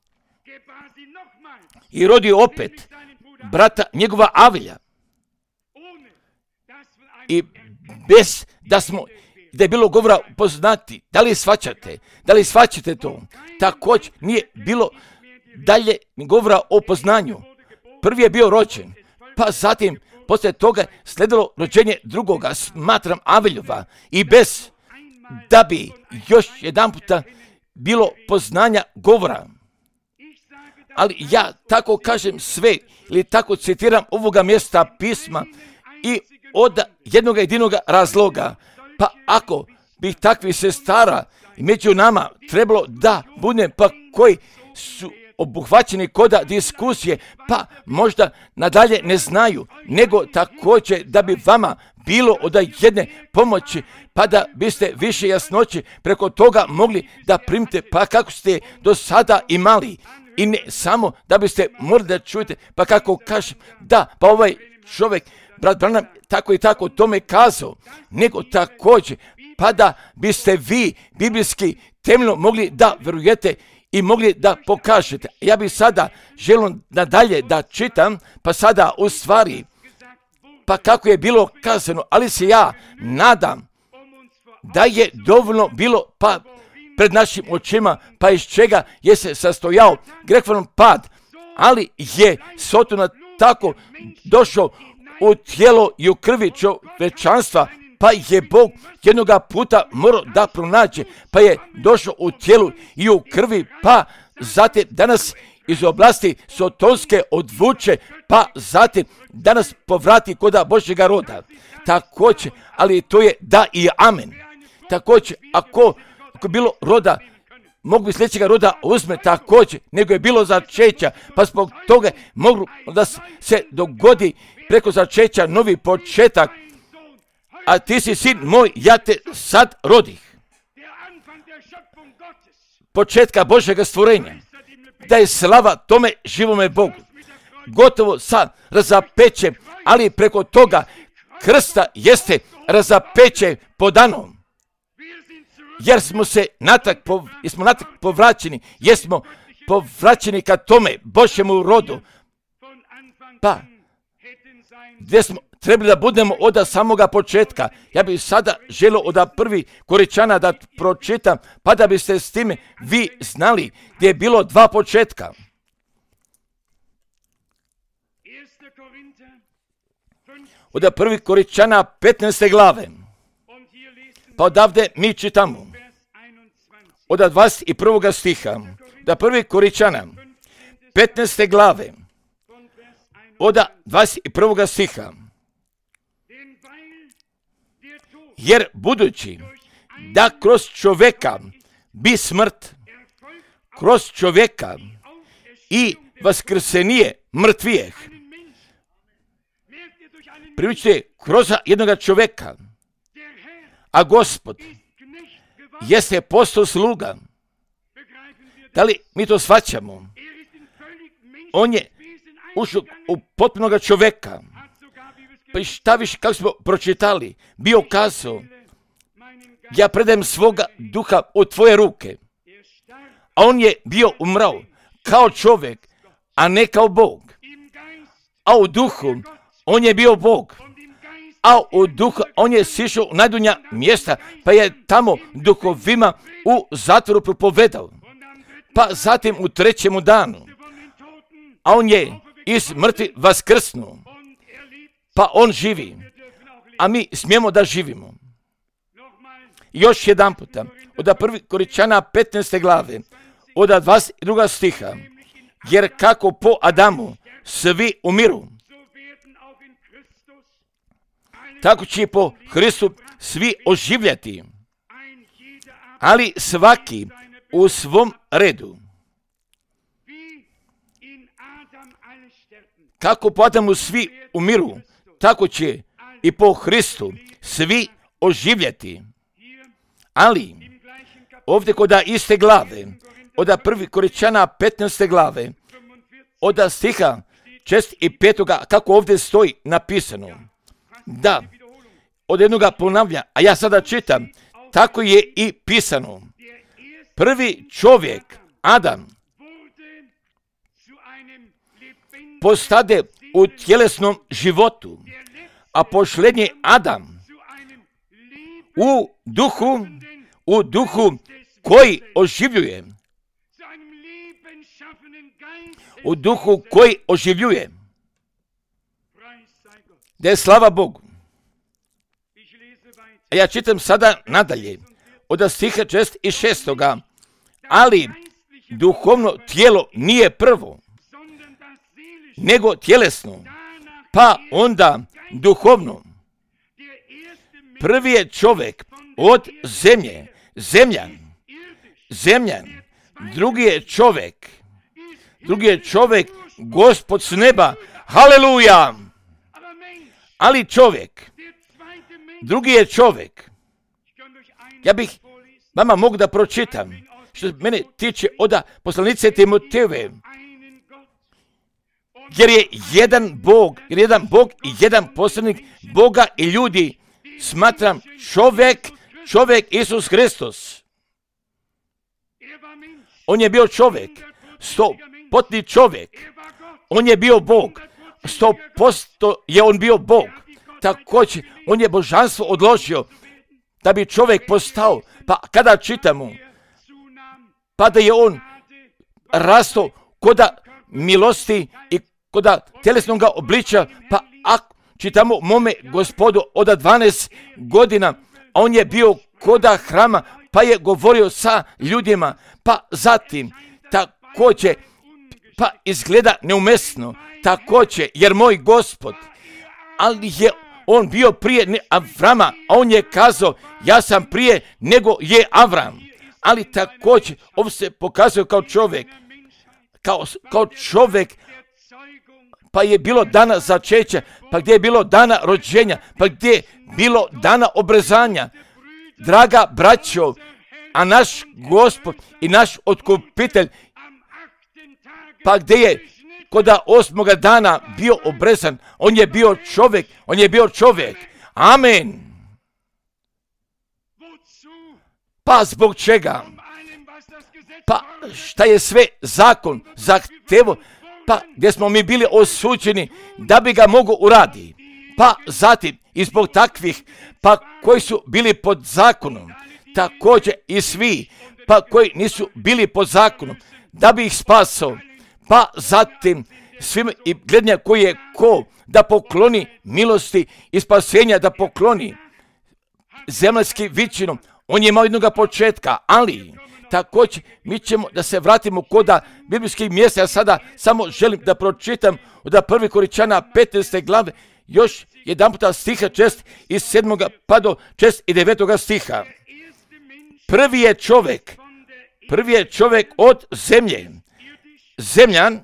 I rodi opet brata njegova Avilja. I bez da smo, da je bilo govora poznati, da li shvaćate, da li shvaćate to? Također nije bilo dalje govora o poznanju. Prvi je bio rođen, pa zatim poslije toga sledilo rođenje drugoga, smatram Aviljova, i bez da bi još jedan puta bilo poznanja govora. Ali ja tako kažem sve, ili tako citiram ovoga mjesta pisma i od jednog jedinog razloga. Pa ako bi takvi sestara među nama trebalo da bude, pa koji su obuhvaćeni koda diskusije, pa možda nadalje ne znaju, nego također da bi vama bilo od jedne pomoći, pa da biste više jasnoće preko toga mogli da primite, pa kako ste do sada imali. I ne samo da biste morali da čujete, pa kako kažem, da, pa ovaj čovjek, brat Branham, tako i tako tome kazao, nego također, pa da biste vi biblijski temeljno mogli da vjerujete i mogli da pokažete. Ja bih sada želio nadalje da čitam, pa sada u stvari, pa kako je bilo kazano, ali se ja nadam da je dovoljno bilo, pa pred našim očima, pa iz čega je se sastojao grehovanom pad, ali je Sotona tako došao u tijelo i u krvi čovečanstva, pa je Bog jednoga puta morao da pronađe, pa je došao u tijelu i u krvi, pa zatim danas iz oblasti sotonske odvuče, pa zatim danas povrati koda Božjega roda. Također, ali to je da i amen. Također, ako, ako je bilo roda, mogu bi sljedećega roda uzme također, nego je bilo začeća, pa zbog toga mogu da se dogodi preko začeća novi početak, a ti si sin moj, ja te sad rodih. Početka Božjega stvorenja, da je slava tome živome Bogu. Gotovo sad razapeće, ali preko toga krsta jeste razapeće podanom. Jer smo se natrag, jesmo natrag povraćeni, jesmo povraćeni ka tome Božjemu rodu. Pa, gdje smo trebali da budemo od samoga početka. Ja bih sada želio od prvi Koričana da pročitam, pa da biste s time vi znali gdje je bilo dva početka. Od prvi Koričana petnaeste glave. Pa odavde mi čitamo. Od dvadeset prvog stiha. Da prvi Koričana petnaeste glave. Od dvadeset prvog stiha. Jer budući da kroz čovjeka bi smrt, kroz čovjeka i vaskrsenije mrtvijeh, priučite kroz jednoga čovjeka, a Gospod jeste postao sluga. Da li mi to shvaćamo? On je ušao u potpunoga čovjeka. Pa i šta više, kako smo pročitali, bio kazao, ja predajem svoga duha u tvoje ruke. A on je bio umrao kao čovjek, a ne kao Bog. A u duhu on je bio Bog. A u duhu on je sišao u najdunja mjesta, pa je tamo duhovima u zatvoru propovedao. Pa zatim u trećemu danu, a on je iz mrtvi vaskrsnuo. Pa on živi, a mi smijemo da živimo. Još jedan puta, od prvi Koričana petnaeste glave, od dvadeset drugog stiha, jer kako po Adamu svi umiru, tako će po Hristu svi oživljati, ali svaki u svom redu. Kako po Adamu svi umiru, tako će i po Hristu svi oživjeti. Ali, ovdje kod iste glave, od prvi Korinčana petnaeste glave, od stiha šest i petoga, kako ovdje stoji napisano, da od jednoga ponavlja, a ja sada čitam, tako je i pisano. Prvi čovjek, Adam, postade u tjelesnom životu, a posljednji Adam u duhu, u duhu koji oživljuje, u duhu koji oživljuje. Da je slava Bogu. A ja čitam sada nadalje, od stiha šest i šestoga, ali duhovno tijelo nije prvo, nego tjelesno, pa onda duhovno. Prvi je čovjek od zemlje, zemljan, zemljan, drugi je čovjek, drugi je čovjek Gospod s neba, haleluja, ali čovjek, drugi je čovjek. Ja bih vama mogu da pročitam, što mene tiče od poslanice Timotejeve, jer je jedan Bog, jer je jedan Bog i jedan poslanik Boga i ljudi, smatram čovjek, čovjek Isus Hristos. On je bio čovjek, sto potni čovjek, on je bio Bog, sto posto je on bio Bog. Također, on je božanstvo odložio da bi čovjek postao, pa kada čitamo, pa da je on rastao koda milosti i koda telesnog obličja, pa ako čitamo mome Gospodu od dvanaest godina, on je bio koda hrama, pa je govorio sa ljudima, pa zatim također, pa izgleda neumesno, također, jer moj Gospod, ali je on bio prije Avrama, a on je kazao, ja sam prije nego je Avram. Ali također, on se pokazuje kao čovjek, kao, kao čovjek, pa je bilo dana začeća, pa gdje je bilo dana rođenja, pa gdje je bilo dana obrezanja. Draga braćo, a naš Gospod i naš otkupitelj, pa gdje je koda osmoga dana bio obrezan, on je bio čovjek, on je bio čovjek. Amen. Pa zbog čega? Pa šta je sve zakon zahtevo, pa gdje smo mi bili osuđeni da bi ga mogo uraditi. Pa zatim i zbog takvih, pa koji su bili pod zakonom, također i svi, pa koji nisu bili pod zakonom, da bi ih spasao. Pa zatim svim i gledanja koji je ko da pokloni milosti i spasenja, da pokloni zemaljski vičinom. On je imao jednoga početka, ali također mi ćemo da se vratimo koda biblijskih mjesta. Ja sada samo želim da pročitam od prvi Korinčana petnaeste glave, još jedan puta stiha šest i sedmoga pa do šest i devetoga stiha. Prvi je čovjek, prvi je čovjek od zemlje, zemljan,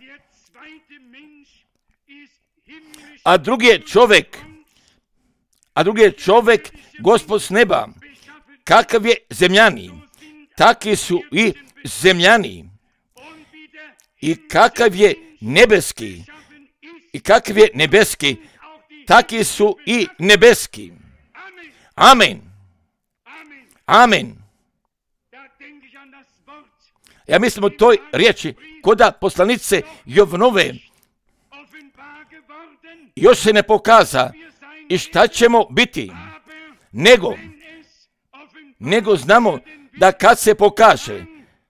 a drugi je čovjek, a drugi je čovjek Gospod s neba. Kakav je zemljani, takvi su i zemljani. I kakav je nebeski, i kakav je nebeski, takvi su i nebeski. Amen. Amen. Ja mislim o toj riječi koda poslanice Jovanove još se ne pokaza i šta ćemo biti, nego, nego znamo da kad se pokaže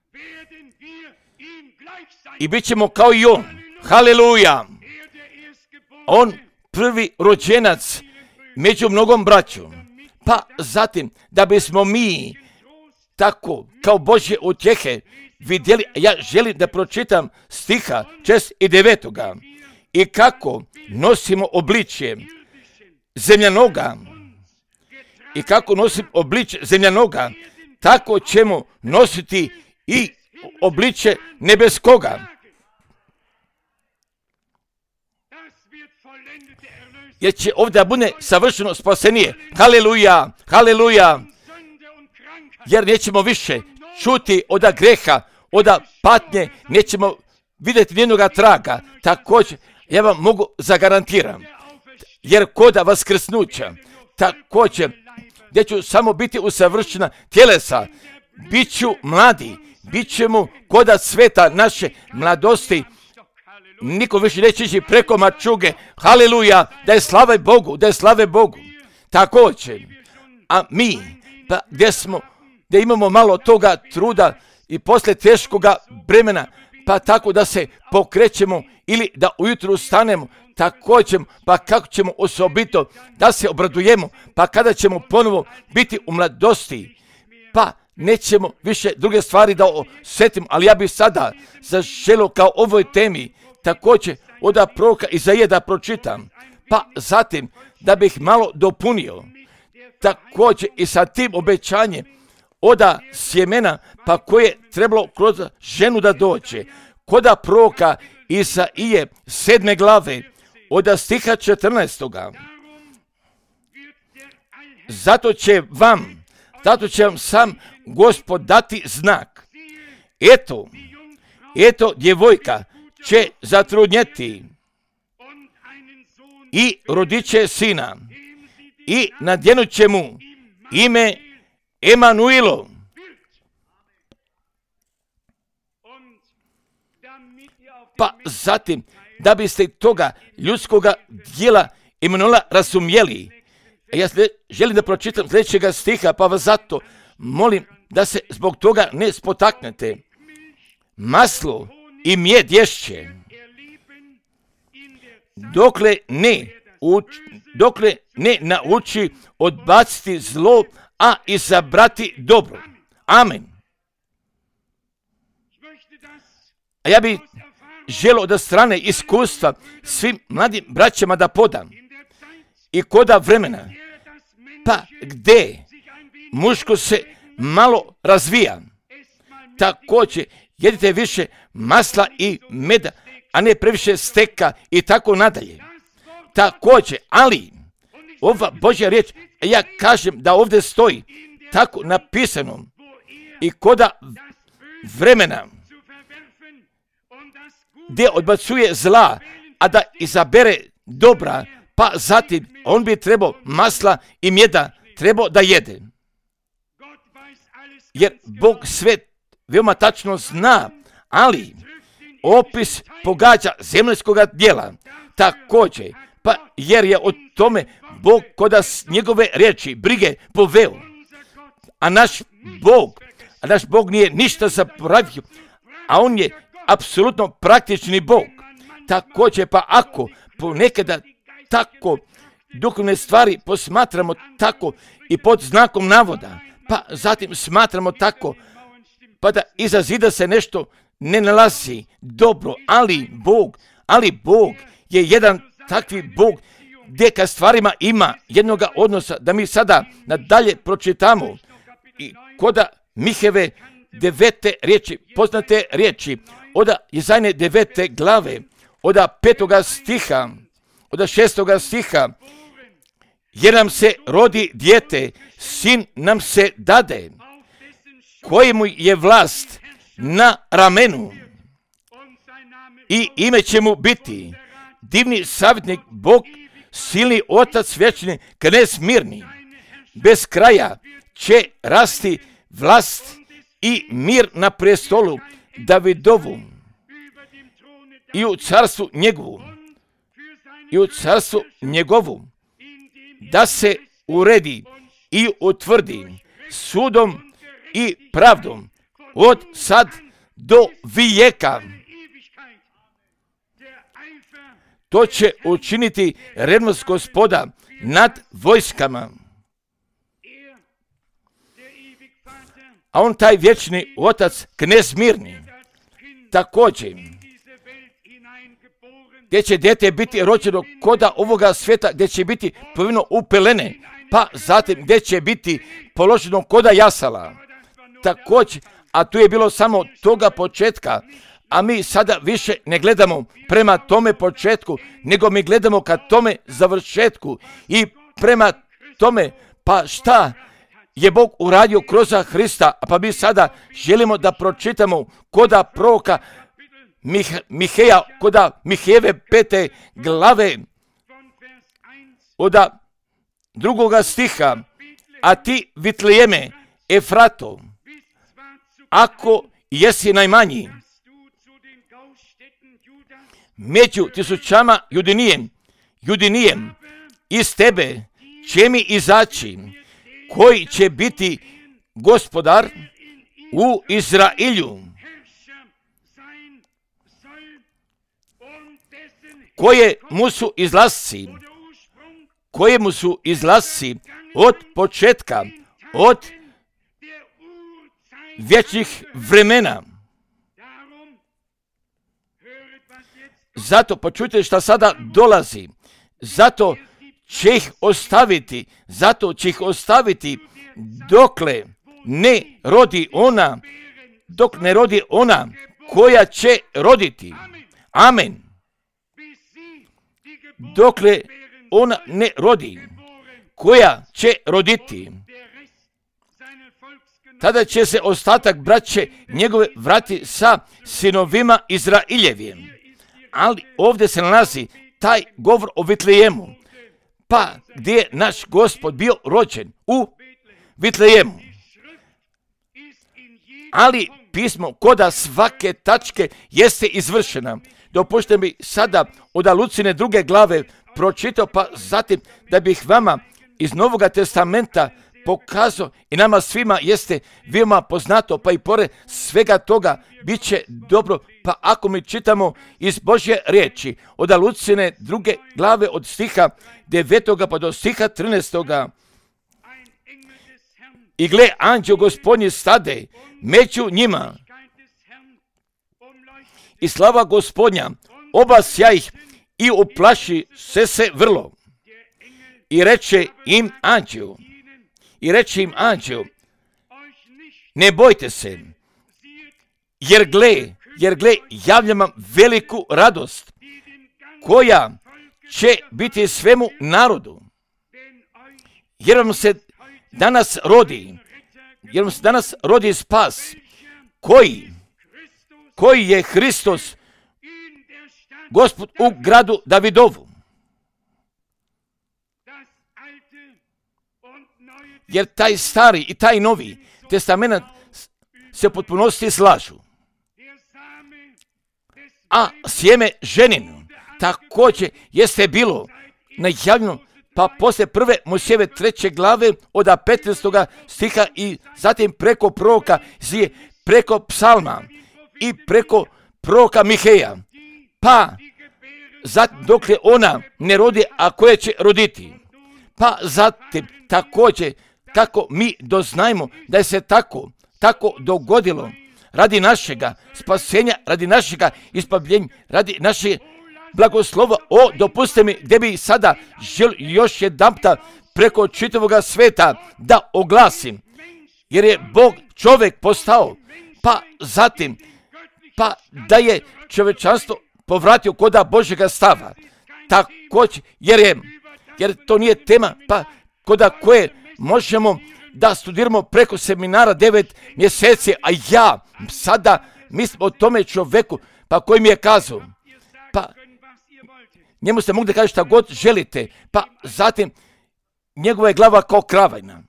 i bit ćemo kao i on, haleluja, on prvi rođenac među mnogom braćom, pa zatim da bismo mi tako kao Božje utjehe vidjeli, ja želim da pročitam stiha šest i devetoga. I kako nosimo obličje zemljanoga, i kako nosim obličje zemljanoga, tako ćemo nositi i obliče nebeskoga. Jer će ovdje bude savršeno spasenije. Haleluja, haleluja. Jer nećemo više čuti od greha, od patnje, nećemo vidjeti nijednoga traga. Također, ja vam mogu zagarantiram, jer koda vaskrsnuća, također, gdje ću samo biti usavršena tjelesa, bit ću mladi, bit ćemo koda sveta naše mladosti, niko više neće ići preko mačuge. Haleluja, da je slave Bogu, da je slave Bogu. Također, a mi, pa gdje smo, gdje imamo malo toga truda i poslije teškoga bremena, pa tako da se pokrećemo ili da ujutru stanemo, također, pa kako ćemo osobito da se obradujemo, pa kada ćemo ponovo biti u mladosti, pa nećemo više druge stvari da osjetimo, ali ja bih sada zaželio kao ovoj temi također od proroka Izaije da pročitam, pa zatim da bih malo dopunio, također i sa tim obećanjem oda sjemena, pa koje je trebalo kroz ženu da dođe, koda proroka Izaije sedme glave, od stiha četrnaestoga. Zato će vam, zato će vam sam Gospod dati znak. Eto, eto djevojka će zatrudnjeti i rodit će sina i nadjenut će mu ime Emanuilo. Pa zatim, da biste toga ljudskoga dijela Emanuila razumjeli, ja želim da pročitam sljedećega stiha, pa vas zato molim da se zbog toga ne spotaknete. Maslo i mjed ješće, dokle ne, uč, dokle ne nauči odbaciti zlo, a izabrati dobro. Amen. A ja bih želio da strane iskustva svim mladim braćama da podam. I koda vremena, pa gdje muško se malo razvija, također jedite više masla i meda, a ne previše steka i tako nadalje. Također, ali ova Božja riječ, ja kažem da ovdje stoji tako napisano i koda vremena gdje odbacuje zla, a da izabere dobra, pa zatim on bi trebao masla i mjeda trebao da jede. Jer Bog sve veoma tačno zna, ali opis pogađa zemaljskoga djela. Također, pa jer je o tome Bog koda njegove riječi brige poveo. A naš Bog, a naš Bog nije ništa zaboravio, a on je apsolutno praktični Bog. Također, pa ako ponekada tako duhovne stvari posmatramo tako i pod znakom navoda, pa zatim smatramo tako, pa da iza zida se nešto ne nalazi dobro, ali Bog, ali Bog je jedan takvi Bog gdje ka stvarima ima jednoga odnosa, da mi sada nadalje pročitamo i koda Miheve devete riječi, poznate riječi, od Izaije devete glave, od petoga stiha, od šestoga stiha, jer nam se rodi dijete, sin nam se dade, kojemu je vlast na ramenu i ime će mu biti divni savjetnik, Bog, silni otac vječni, knez mirni. Bez kraja će rasti vlast i mir na prestolu Davidovu i u carstvu njegovu i u carstvu njegovu da se uredi i utvrdi sudom i pravdom od sad do vijeka. To će učiniti revnost Gospoda nad vojskama. A on, taj vječni otac, knez mirni, također, gdje će dijete biti rođeno koda ovoga svijeta, gdje će biti povino upelene, pa zatim gdje će biti položeno koda jasala. Također, a tu je bilo samo toga početka, a mi sada više ne gledamo prema tome početku, nego mi gledamo ka tome završetku i prema tome, pa šta je Bog uradio kroz Hrista, pa mi sada želimo da pročitamo koda proroka Mich, Miheja, koda Mihejeve pete glave, od drugoga stiha, a ti Vitlejeme, Efrato, ako jesi najmanji među tisućama Judinijem, Judinijem, iz tebe će mi izaći, koji će biti gospodar u Izrailju, koje mu su izlasci, koje mu su izlasci od početka, od vječnih vremena. Zato počujte šta sada dolazi, zato će ih ostaviti, zato će ih ostaviti dokle ne rodi ona, dok ne rodi ona koja će roditi. Amen. Dokle ona ne rodi, koja će roditi, tada će se ostatak braće njegove vrati sa sinovima Izraeljevim. Ali ovdje se nalazi taj govor o Vitlejemu. Pa gdje je naš Gospod bio rođen? U Vitlejemu. Ali pismo koda svake tačke jeste izvršena. Dopušte mi sada od Lucine druge glave pročitao, pa zatim da bih vama iz Novoga testamenta pokazao i nama svima jeste veoma poznato, pa i pored svega toga bit će dobro, pa ako mi čitamo iz Božje riječi od Lucine druge glave od stiha devetoga pa do stiha trinaestoga. I gle, anđeo Gospodnji stade među njima i slava Gospodnja obasja ih i uplaši se se vrlo. I reče im anđeo, i reče im anđeo, ne bojte se, jer gle, jer gle, javljam vam veliku radost, koja će biti svemu narodu. Jer vam se danas rodi, jer vam se danas rodi spas, koji, koji je Hristos, Gospod u gradu Davidovu. Jer taj stari i taj novi testament se u potpunosti slažu. A sjeme ženinu također jeste bilo najavljeno, pa poslije prve Mojsijeve treće glave od petnaestoga stiha i zatim preko proroka Izije, preko psalma i preko proroka Miheja. Pa zatim dokle ona ne rodi, a koje će roditi. Pa zatim također kako mi doznajmo da je se tako, tako dogodilo radi našega spasenja, radi našega ispavljenja, radi naše blagoslova. O, dopustite mi gdje bi sada želio još jedanputa preko čitavoga sveta da oglasim, jer je Bog čovjek postao, pa zatim, pa da je čovječanstvo povratio koda Božjega stava. Također, jer je, jer to nije tema, pa koda koje možemo da studiramo preko seminara devet mjeseci, a ja sada mislim o tome čovjeku, pa koji mi je kazao, pa njemu ste mogli da kažete šta god želite, pa zatim njegova je glava kao kravajna.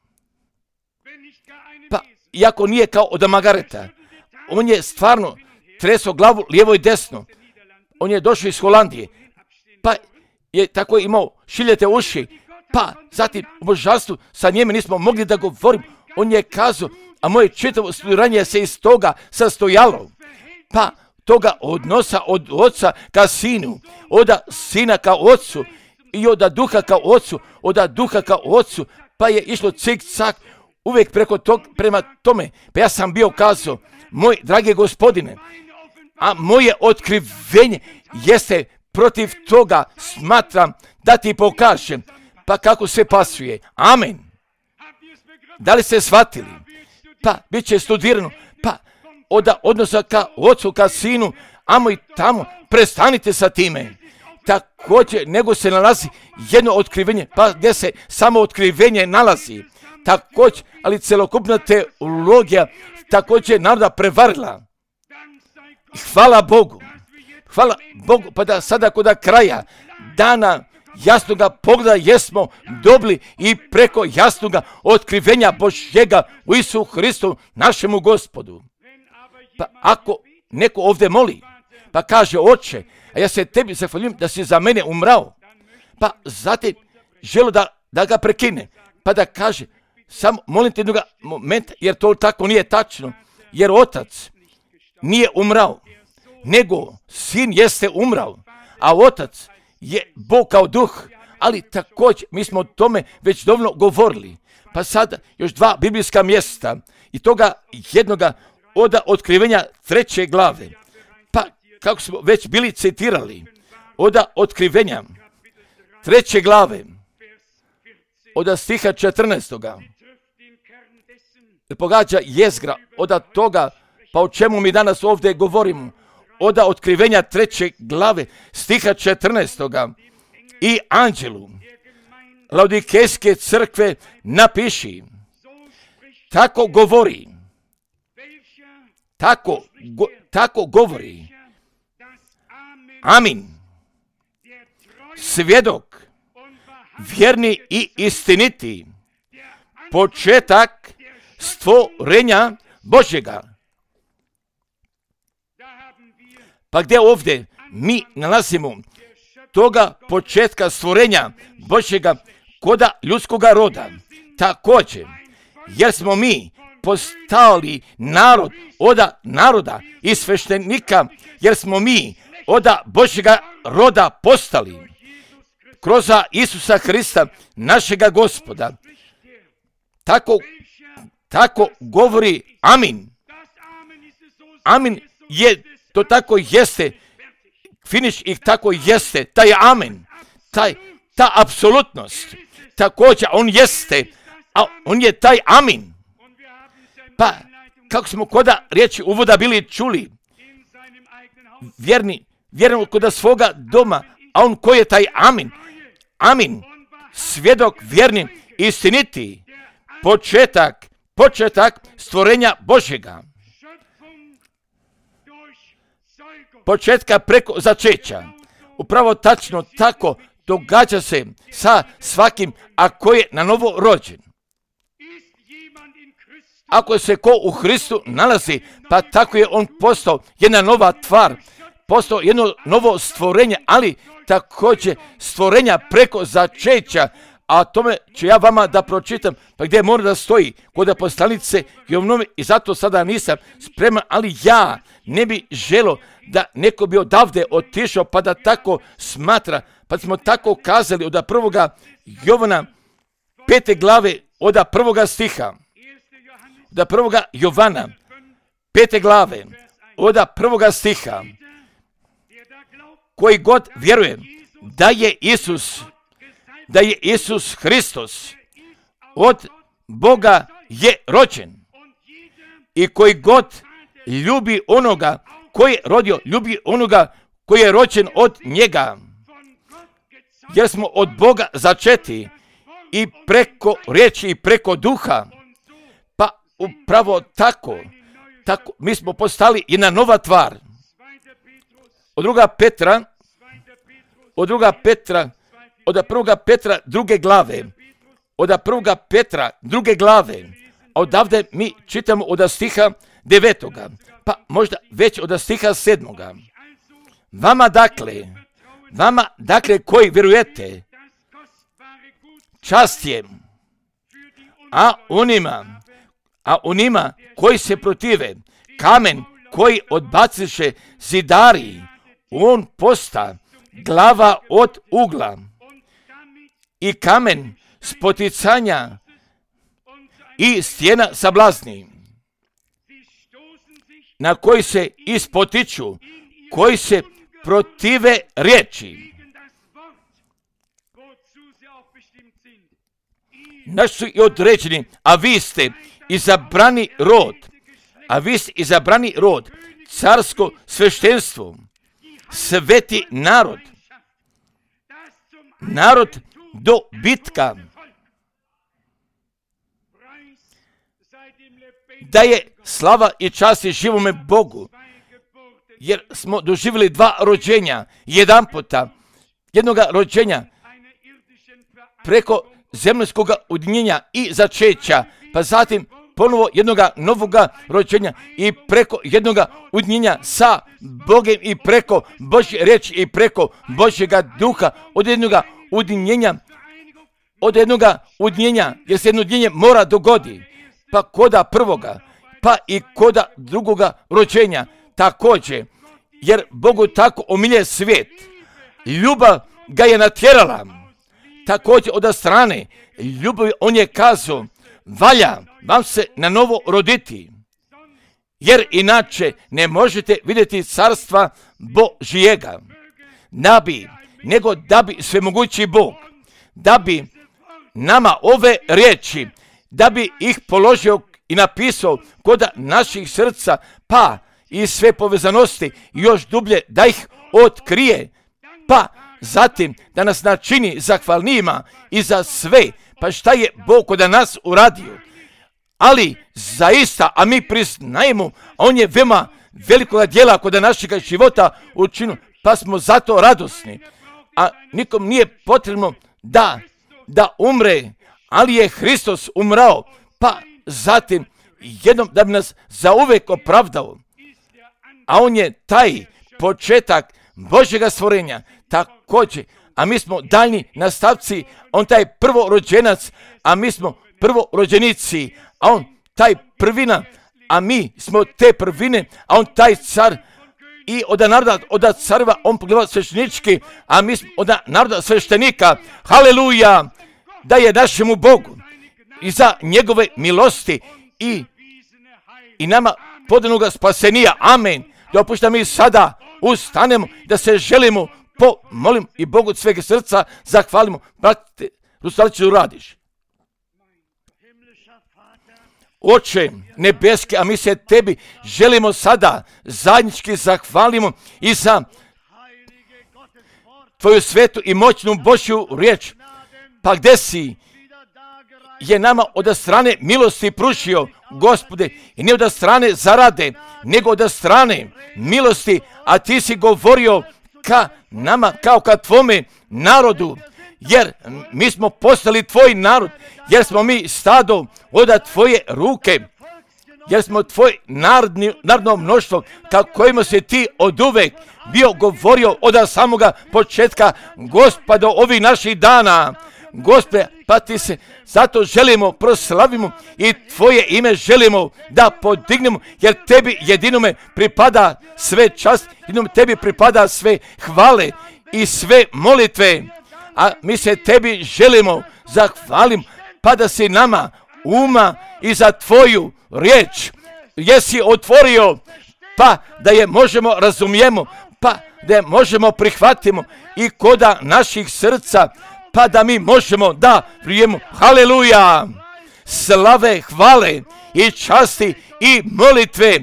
Pa iako nije kao od Margareta, on je stvarno tresao glavu lijevo i desno. On je došao iz Holandije, pa je tako imao šiljete uši, pa zatim u božanstvu sa njime nismo mogli da govorim. On je kazao, a moje čitavo studiranje se iz toga sastojalo, pa toga odnosa od oca ka sinu, od sina ka ocu i od duha ka ocu, od duha ka ocu, pa je išlo cik-cak uvijek preko tog, prema tome. Pa ja sam bio kazao, moj dragi gospodine, a moje otkrivenje jeste protiv toga, smatram da ti pokažem, pa kako se pasuje. Amen. Da li ste shvatili? Pa bit će studirano, pa od odnosa ka ocu, ka sinu, amo i tamo, prestanite sa time. Također, nego se nalazi jedno otkrivenje, pa gdje se samo otkrivenje nalazi. Također, ali celokupna teologija također naroda prevarila. Hvala Bogu. Hvala Bogu, pa da sada kod kraja dana jasnoga pogleda jesmo dobili i preko jasnoga otkrivenja Božjega u Isu Hristu, našemu Gospodu. Pa ako neko ovdje moli, pa kaže, oče, a ja se tebi zahvaljujem da si za mene umrao, pa zatim želo da, da ga prekine, pa da kaže, samo molim te jednoga momenta, jer to tako nije tačno, jer otac nije umrao, nego sin jeste umrao, a otac je Bog kao duh, ali također mi smo o tome već dovoljno govorili. Pa sada još dva biblijska mjesta i toga jednoga od otkrivenja treće glave. Pa kako smo već bili citirali, od otkrivenja treće glave, od stiha četrnaestoga. Pogađa jezgra od toga, pa o čemu mi danas ovdje govorimo, od otkrivenja treće glave, stiha četrnaestoga. I anđelu Laodikejske crkve napiši, tako govori, tako, go, tako govori, amin, svjedok, vjerni i istiniti, početak stvorenja Božjega. Pa gdje ovdje mi nalazimo toga početka stvorenja Božjega koda ljudskoga roda? Također, jer smo mi postali narod oda naroda i sveštenika, jer smo mi oda Božjega roda postali kroz Isusa Hrista, našega Gospoda. Tako, tako govori amin. Amin je, to tako jeste, finiš i tako jeste, taj amen, taj, ta apsolutnost, također on jeste, a on je taj amin. Pa, kako smo koda riječi uvoda bili čuli, vjerni, vjerno koda svoga doma, a on ko je taj amin? Amin, svjedok vjerni, istiniti, početak, početak stvorenja Božjega. Početka preko začeća. Upravo tačno tako događa se sa svakim ako je na novo rođen. Ako se ko u Hristu nalazi, pa tako je on postao jedna nova tvar, postao jedno novo stvorenje, ali također stvorenja preko začeća, a tome ću ja vama da pročitam, pa gdje mora da stoji, kod poslanice Jovnove, i zato sada nisam spreman, ali ja ne bi želo da neko bi odavde otišao pa da tako smatra, pa smo tako kazali od prvoga Jovana pete glave od prvoga stiha, od prvoga Jovana pete glave od prvoga stiha, koji god vjeruje da je Isus, da je Isus Hristos od Boga je rođen, i koji god ljubi onoga koji je rodio, ljubi onoga koji je rođen od njega, jer smo od Boga začeti i preko riječi i preko duha. Pa upravo tako, tako mi smo postali jedna nova tvar. Od druga Petra, od druga Petra, od prvoga Petra druge glave, od prvoga Petra druge glave, a odavde mi čitamo od stiha devetoga, pa možda već od stiha sedmoga. Vama dakle, vama dakle koji vjerujete, čast je, a onima, a onima koji se protive, kamen koji odbaciše zidari, on posta glava od ugla i kamen spoticanja i stjena sablazni, na koji se ispotiču, koji se protive riječi. Naši su i određeni, a vi ste izabrani rod, a vi ste izabrani rod, carsko sveštenstvo, sveti narod, narod do bitka, da je slava i čast i živome Bogu, jer smo doživjeli dva rođenja, jedan puta, jednoga rođenja preko zemljskoga udnjenja i začeća, pa zatim ponovo jednoga novoga rođenja i preko jednoga udnjenja sa Bogem i preko Božje riječi i preko Božjega duha, od jednoga udnjenja, od jednoga udnjenja, jer se jedno udnjenje mora dogodi, pa koda prvoga, pa i koda drugoga rođenja, također, jer Bogu tako omilje svijet, ljubav ga je natjerala, također od strane ljubavi on je kazao, valja vam se na novo roditi, jer inače ne možete vidjeti carstva Božjega, da bi, nego da bi svemogući Bog, da bi nama ove riječi, da bi ih položio i napisao kod naših srca, pa i sve povezanosti još dublje da ih otkrije, pa zatim da nas načini zahvalnijima i za sve, pa šta je Bog kod nas uradio. Ali zaista, a mi priznajemo, on je veoma velikoga djela kod našega života učinio, pa smo zato radosni. A nikom nije potrebno da, da umre, ali je Hristos umrao, pa zatim jednom da bi nas zauvek opravdao. A on je taj početak Božjega stvorenja, također, a mi smo daljni nastavci, on taj prvorođenac, a mi smo prvorođenici, a on taj prvina, a mi smo te prvine, a on taj car, i od naroda, od careva, on pogledao sveštenički, a mi smo od naroda sveštenika. Haleluja! Da je našemu Bogu i za njegove milosti i, i nama podanoga spasenija. Amen. Dopušta mi sada ustanemo, da se želimo, pomolim i Bogu od svega srca zahvalimo. Brate, Rusalić, što radiš? Oče nebeski, a mi se tebi želimo sada zajednički zahvalimo i za tvoju svetu i moćnu Božju riječ. Pa gdje si je nama od strane milosti pružio, Gospode, i ne od strane zarade, nego od strane milosti, a ti si govorio ka nama, kao ka tvome narodu, jer mi smo postali tvoj narod, jer smo mi stado od tvoje ruke, jer smo tvoj narodni, narodno mnoštvo, kako kojima se ti od uvek bio govorio od samoga početka, Gospodo, ovih naših dana. Gospode, pa ti se zato želimo, proslavimo i tvoje ime želimo da podignemo, jer tebi jedinome pripada sve čast, jedinome tebi pripada sve hvale i sve molitve, a mi se tebi želimo zahvalim, pa da si nama uma i za tvoju riječ jesi otvorio, pa da je možemo razumijemo, pa da je možemo prihvatimo i koda naših srca, pa da mi možemo da prijemo. Haleluja! Slave, hvale i časti i molitve,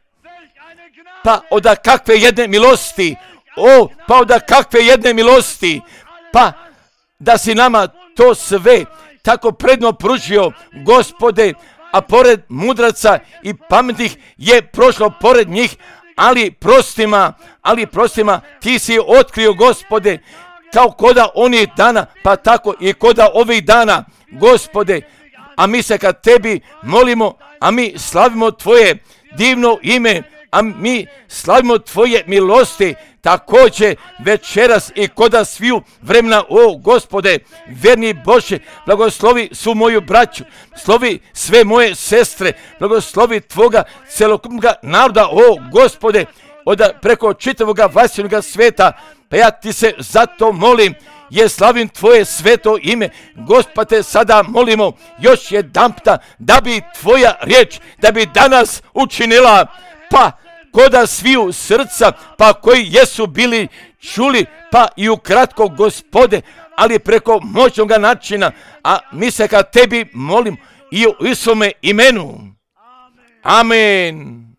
pa od kakve jedne milosti, o, pa od kakve jedne milosti, pa da si nama to sve tako predno pružio, Gospode, a pored mudraca i pametnih je prošlo pored njih, ali prostima, ali prostima ti si otkrio, Gospode, kao koda onih dana, pa tako i koda ovih dana, Gospode, a mi se kad tebi molimo, a mi slavimo tvoje divno ime, a mi slavimo tvoje milosti, također večeras i koda sviju vremena, o Gospode, verni Bože, blagoslovi su moju braću, slovi sve moje sestre, blagoslovi tvoga celokupnog naroda, o Gospode, od preko čitavoga vasilnoga sveta, pa ja ti se zato molim, jer slavim tvoje sveto ime, Gospode, sada molimo još jedanputa da bi tvoja riječ, da bi danas učinila, pa koda sviju srca, pa koji jesu bili čuli, pa i ukratko, Gospode, ali preko moćnog načina, a mi se ka tebi molim i u Isome imenu. Amen.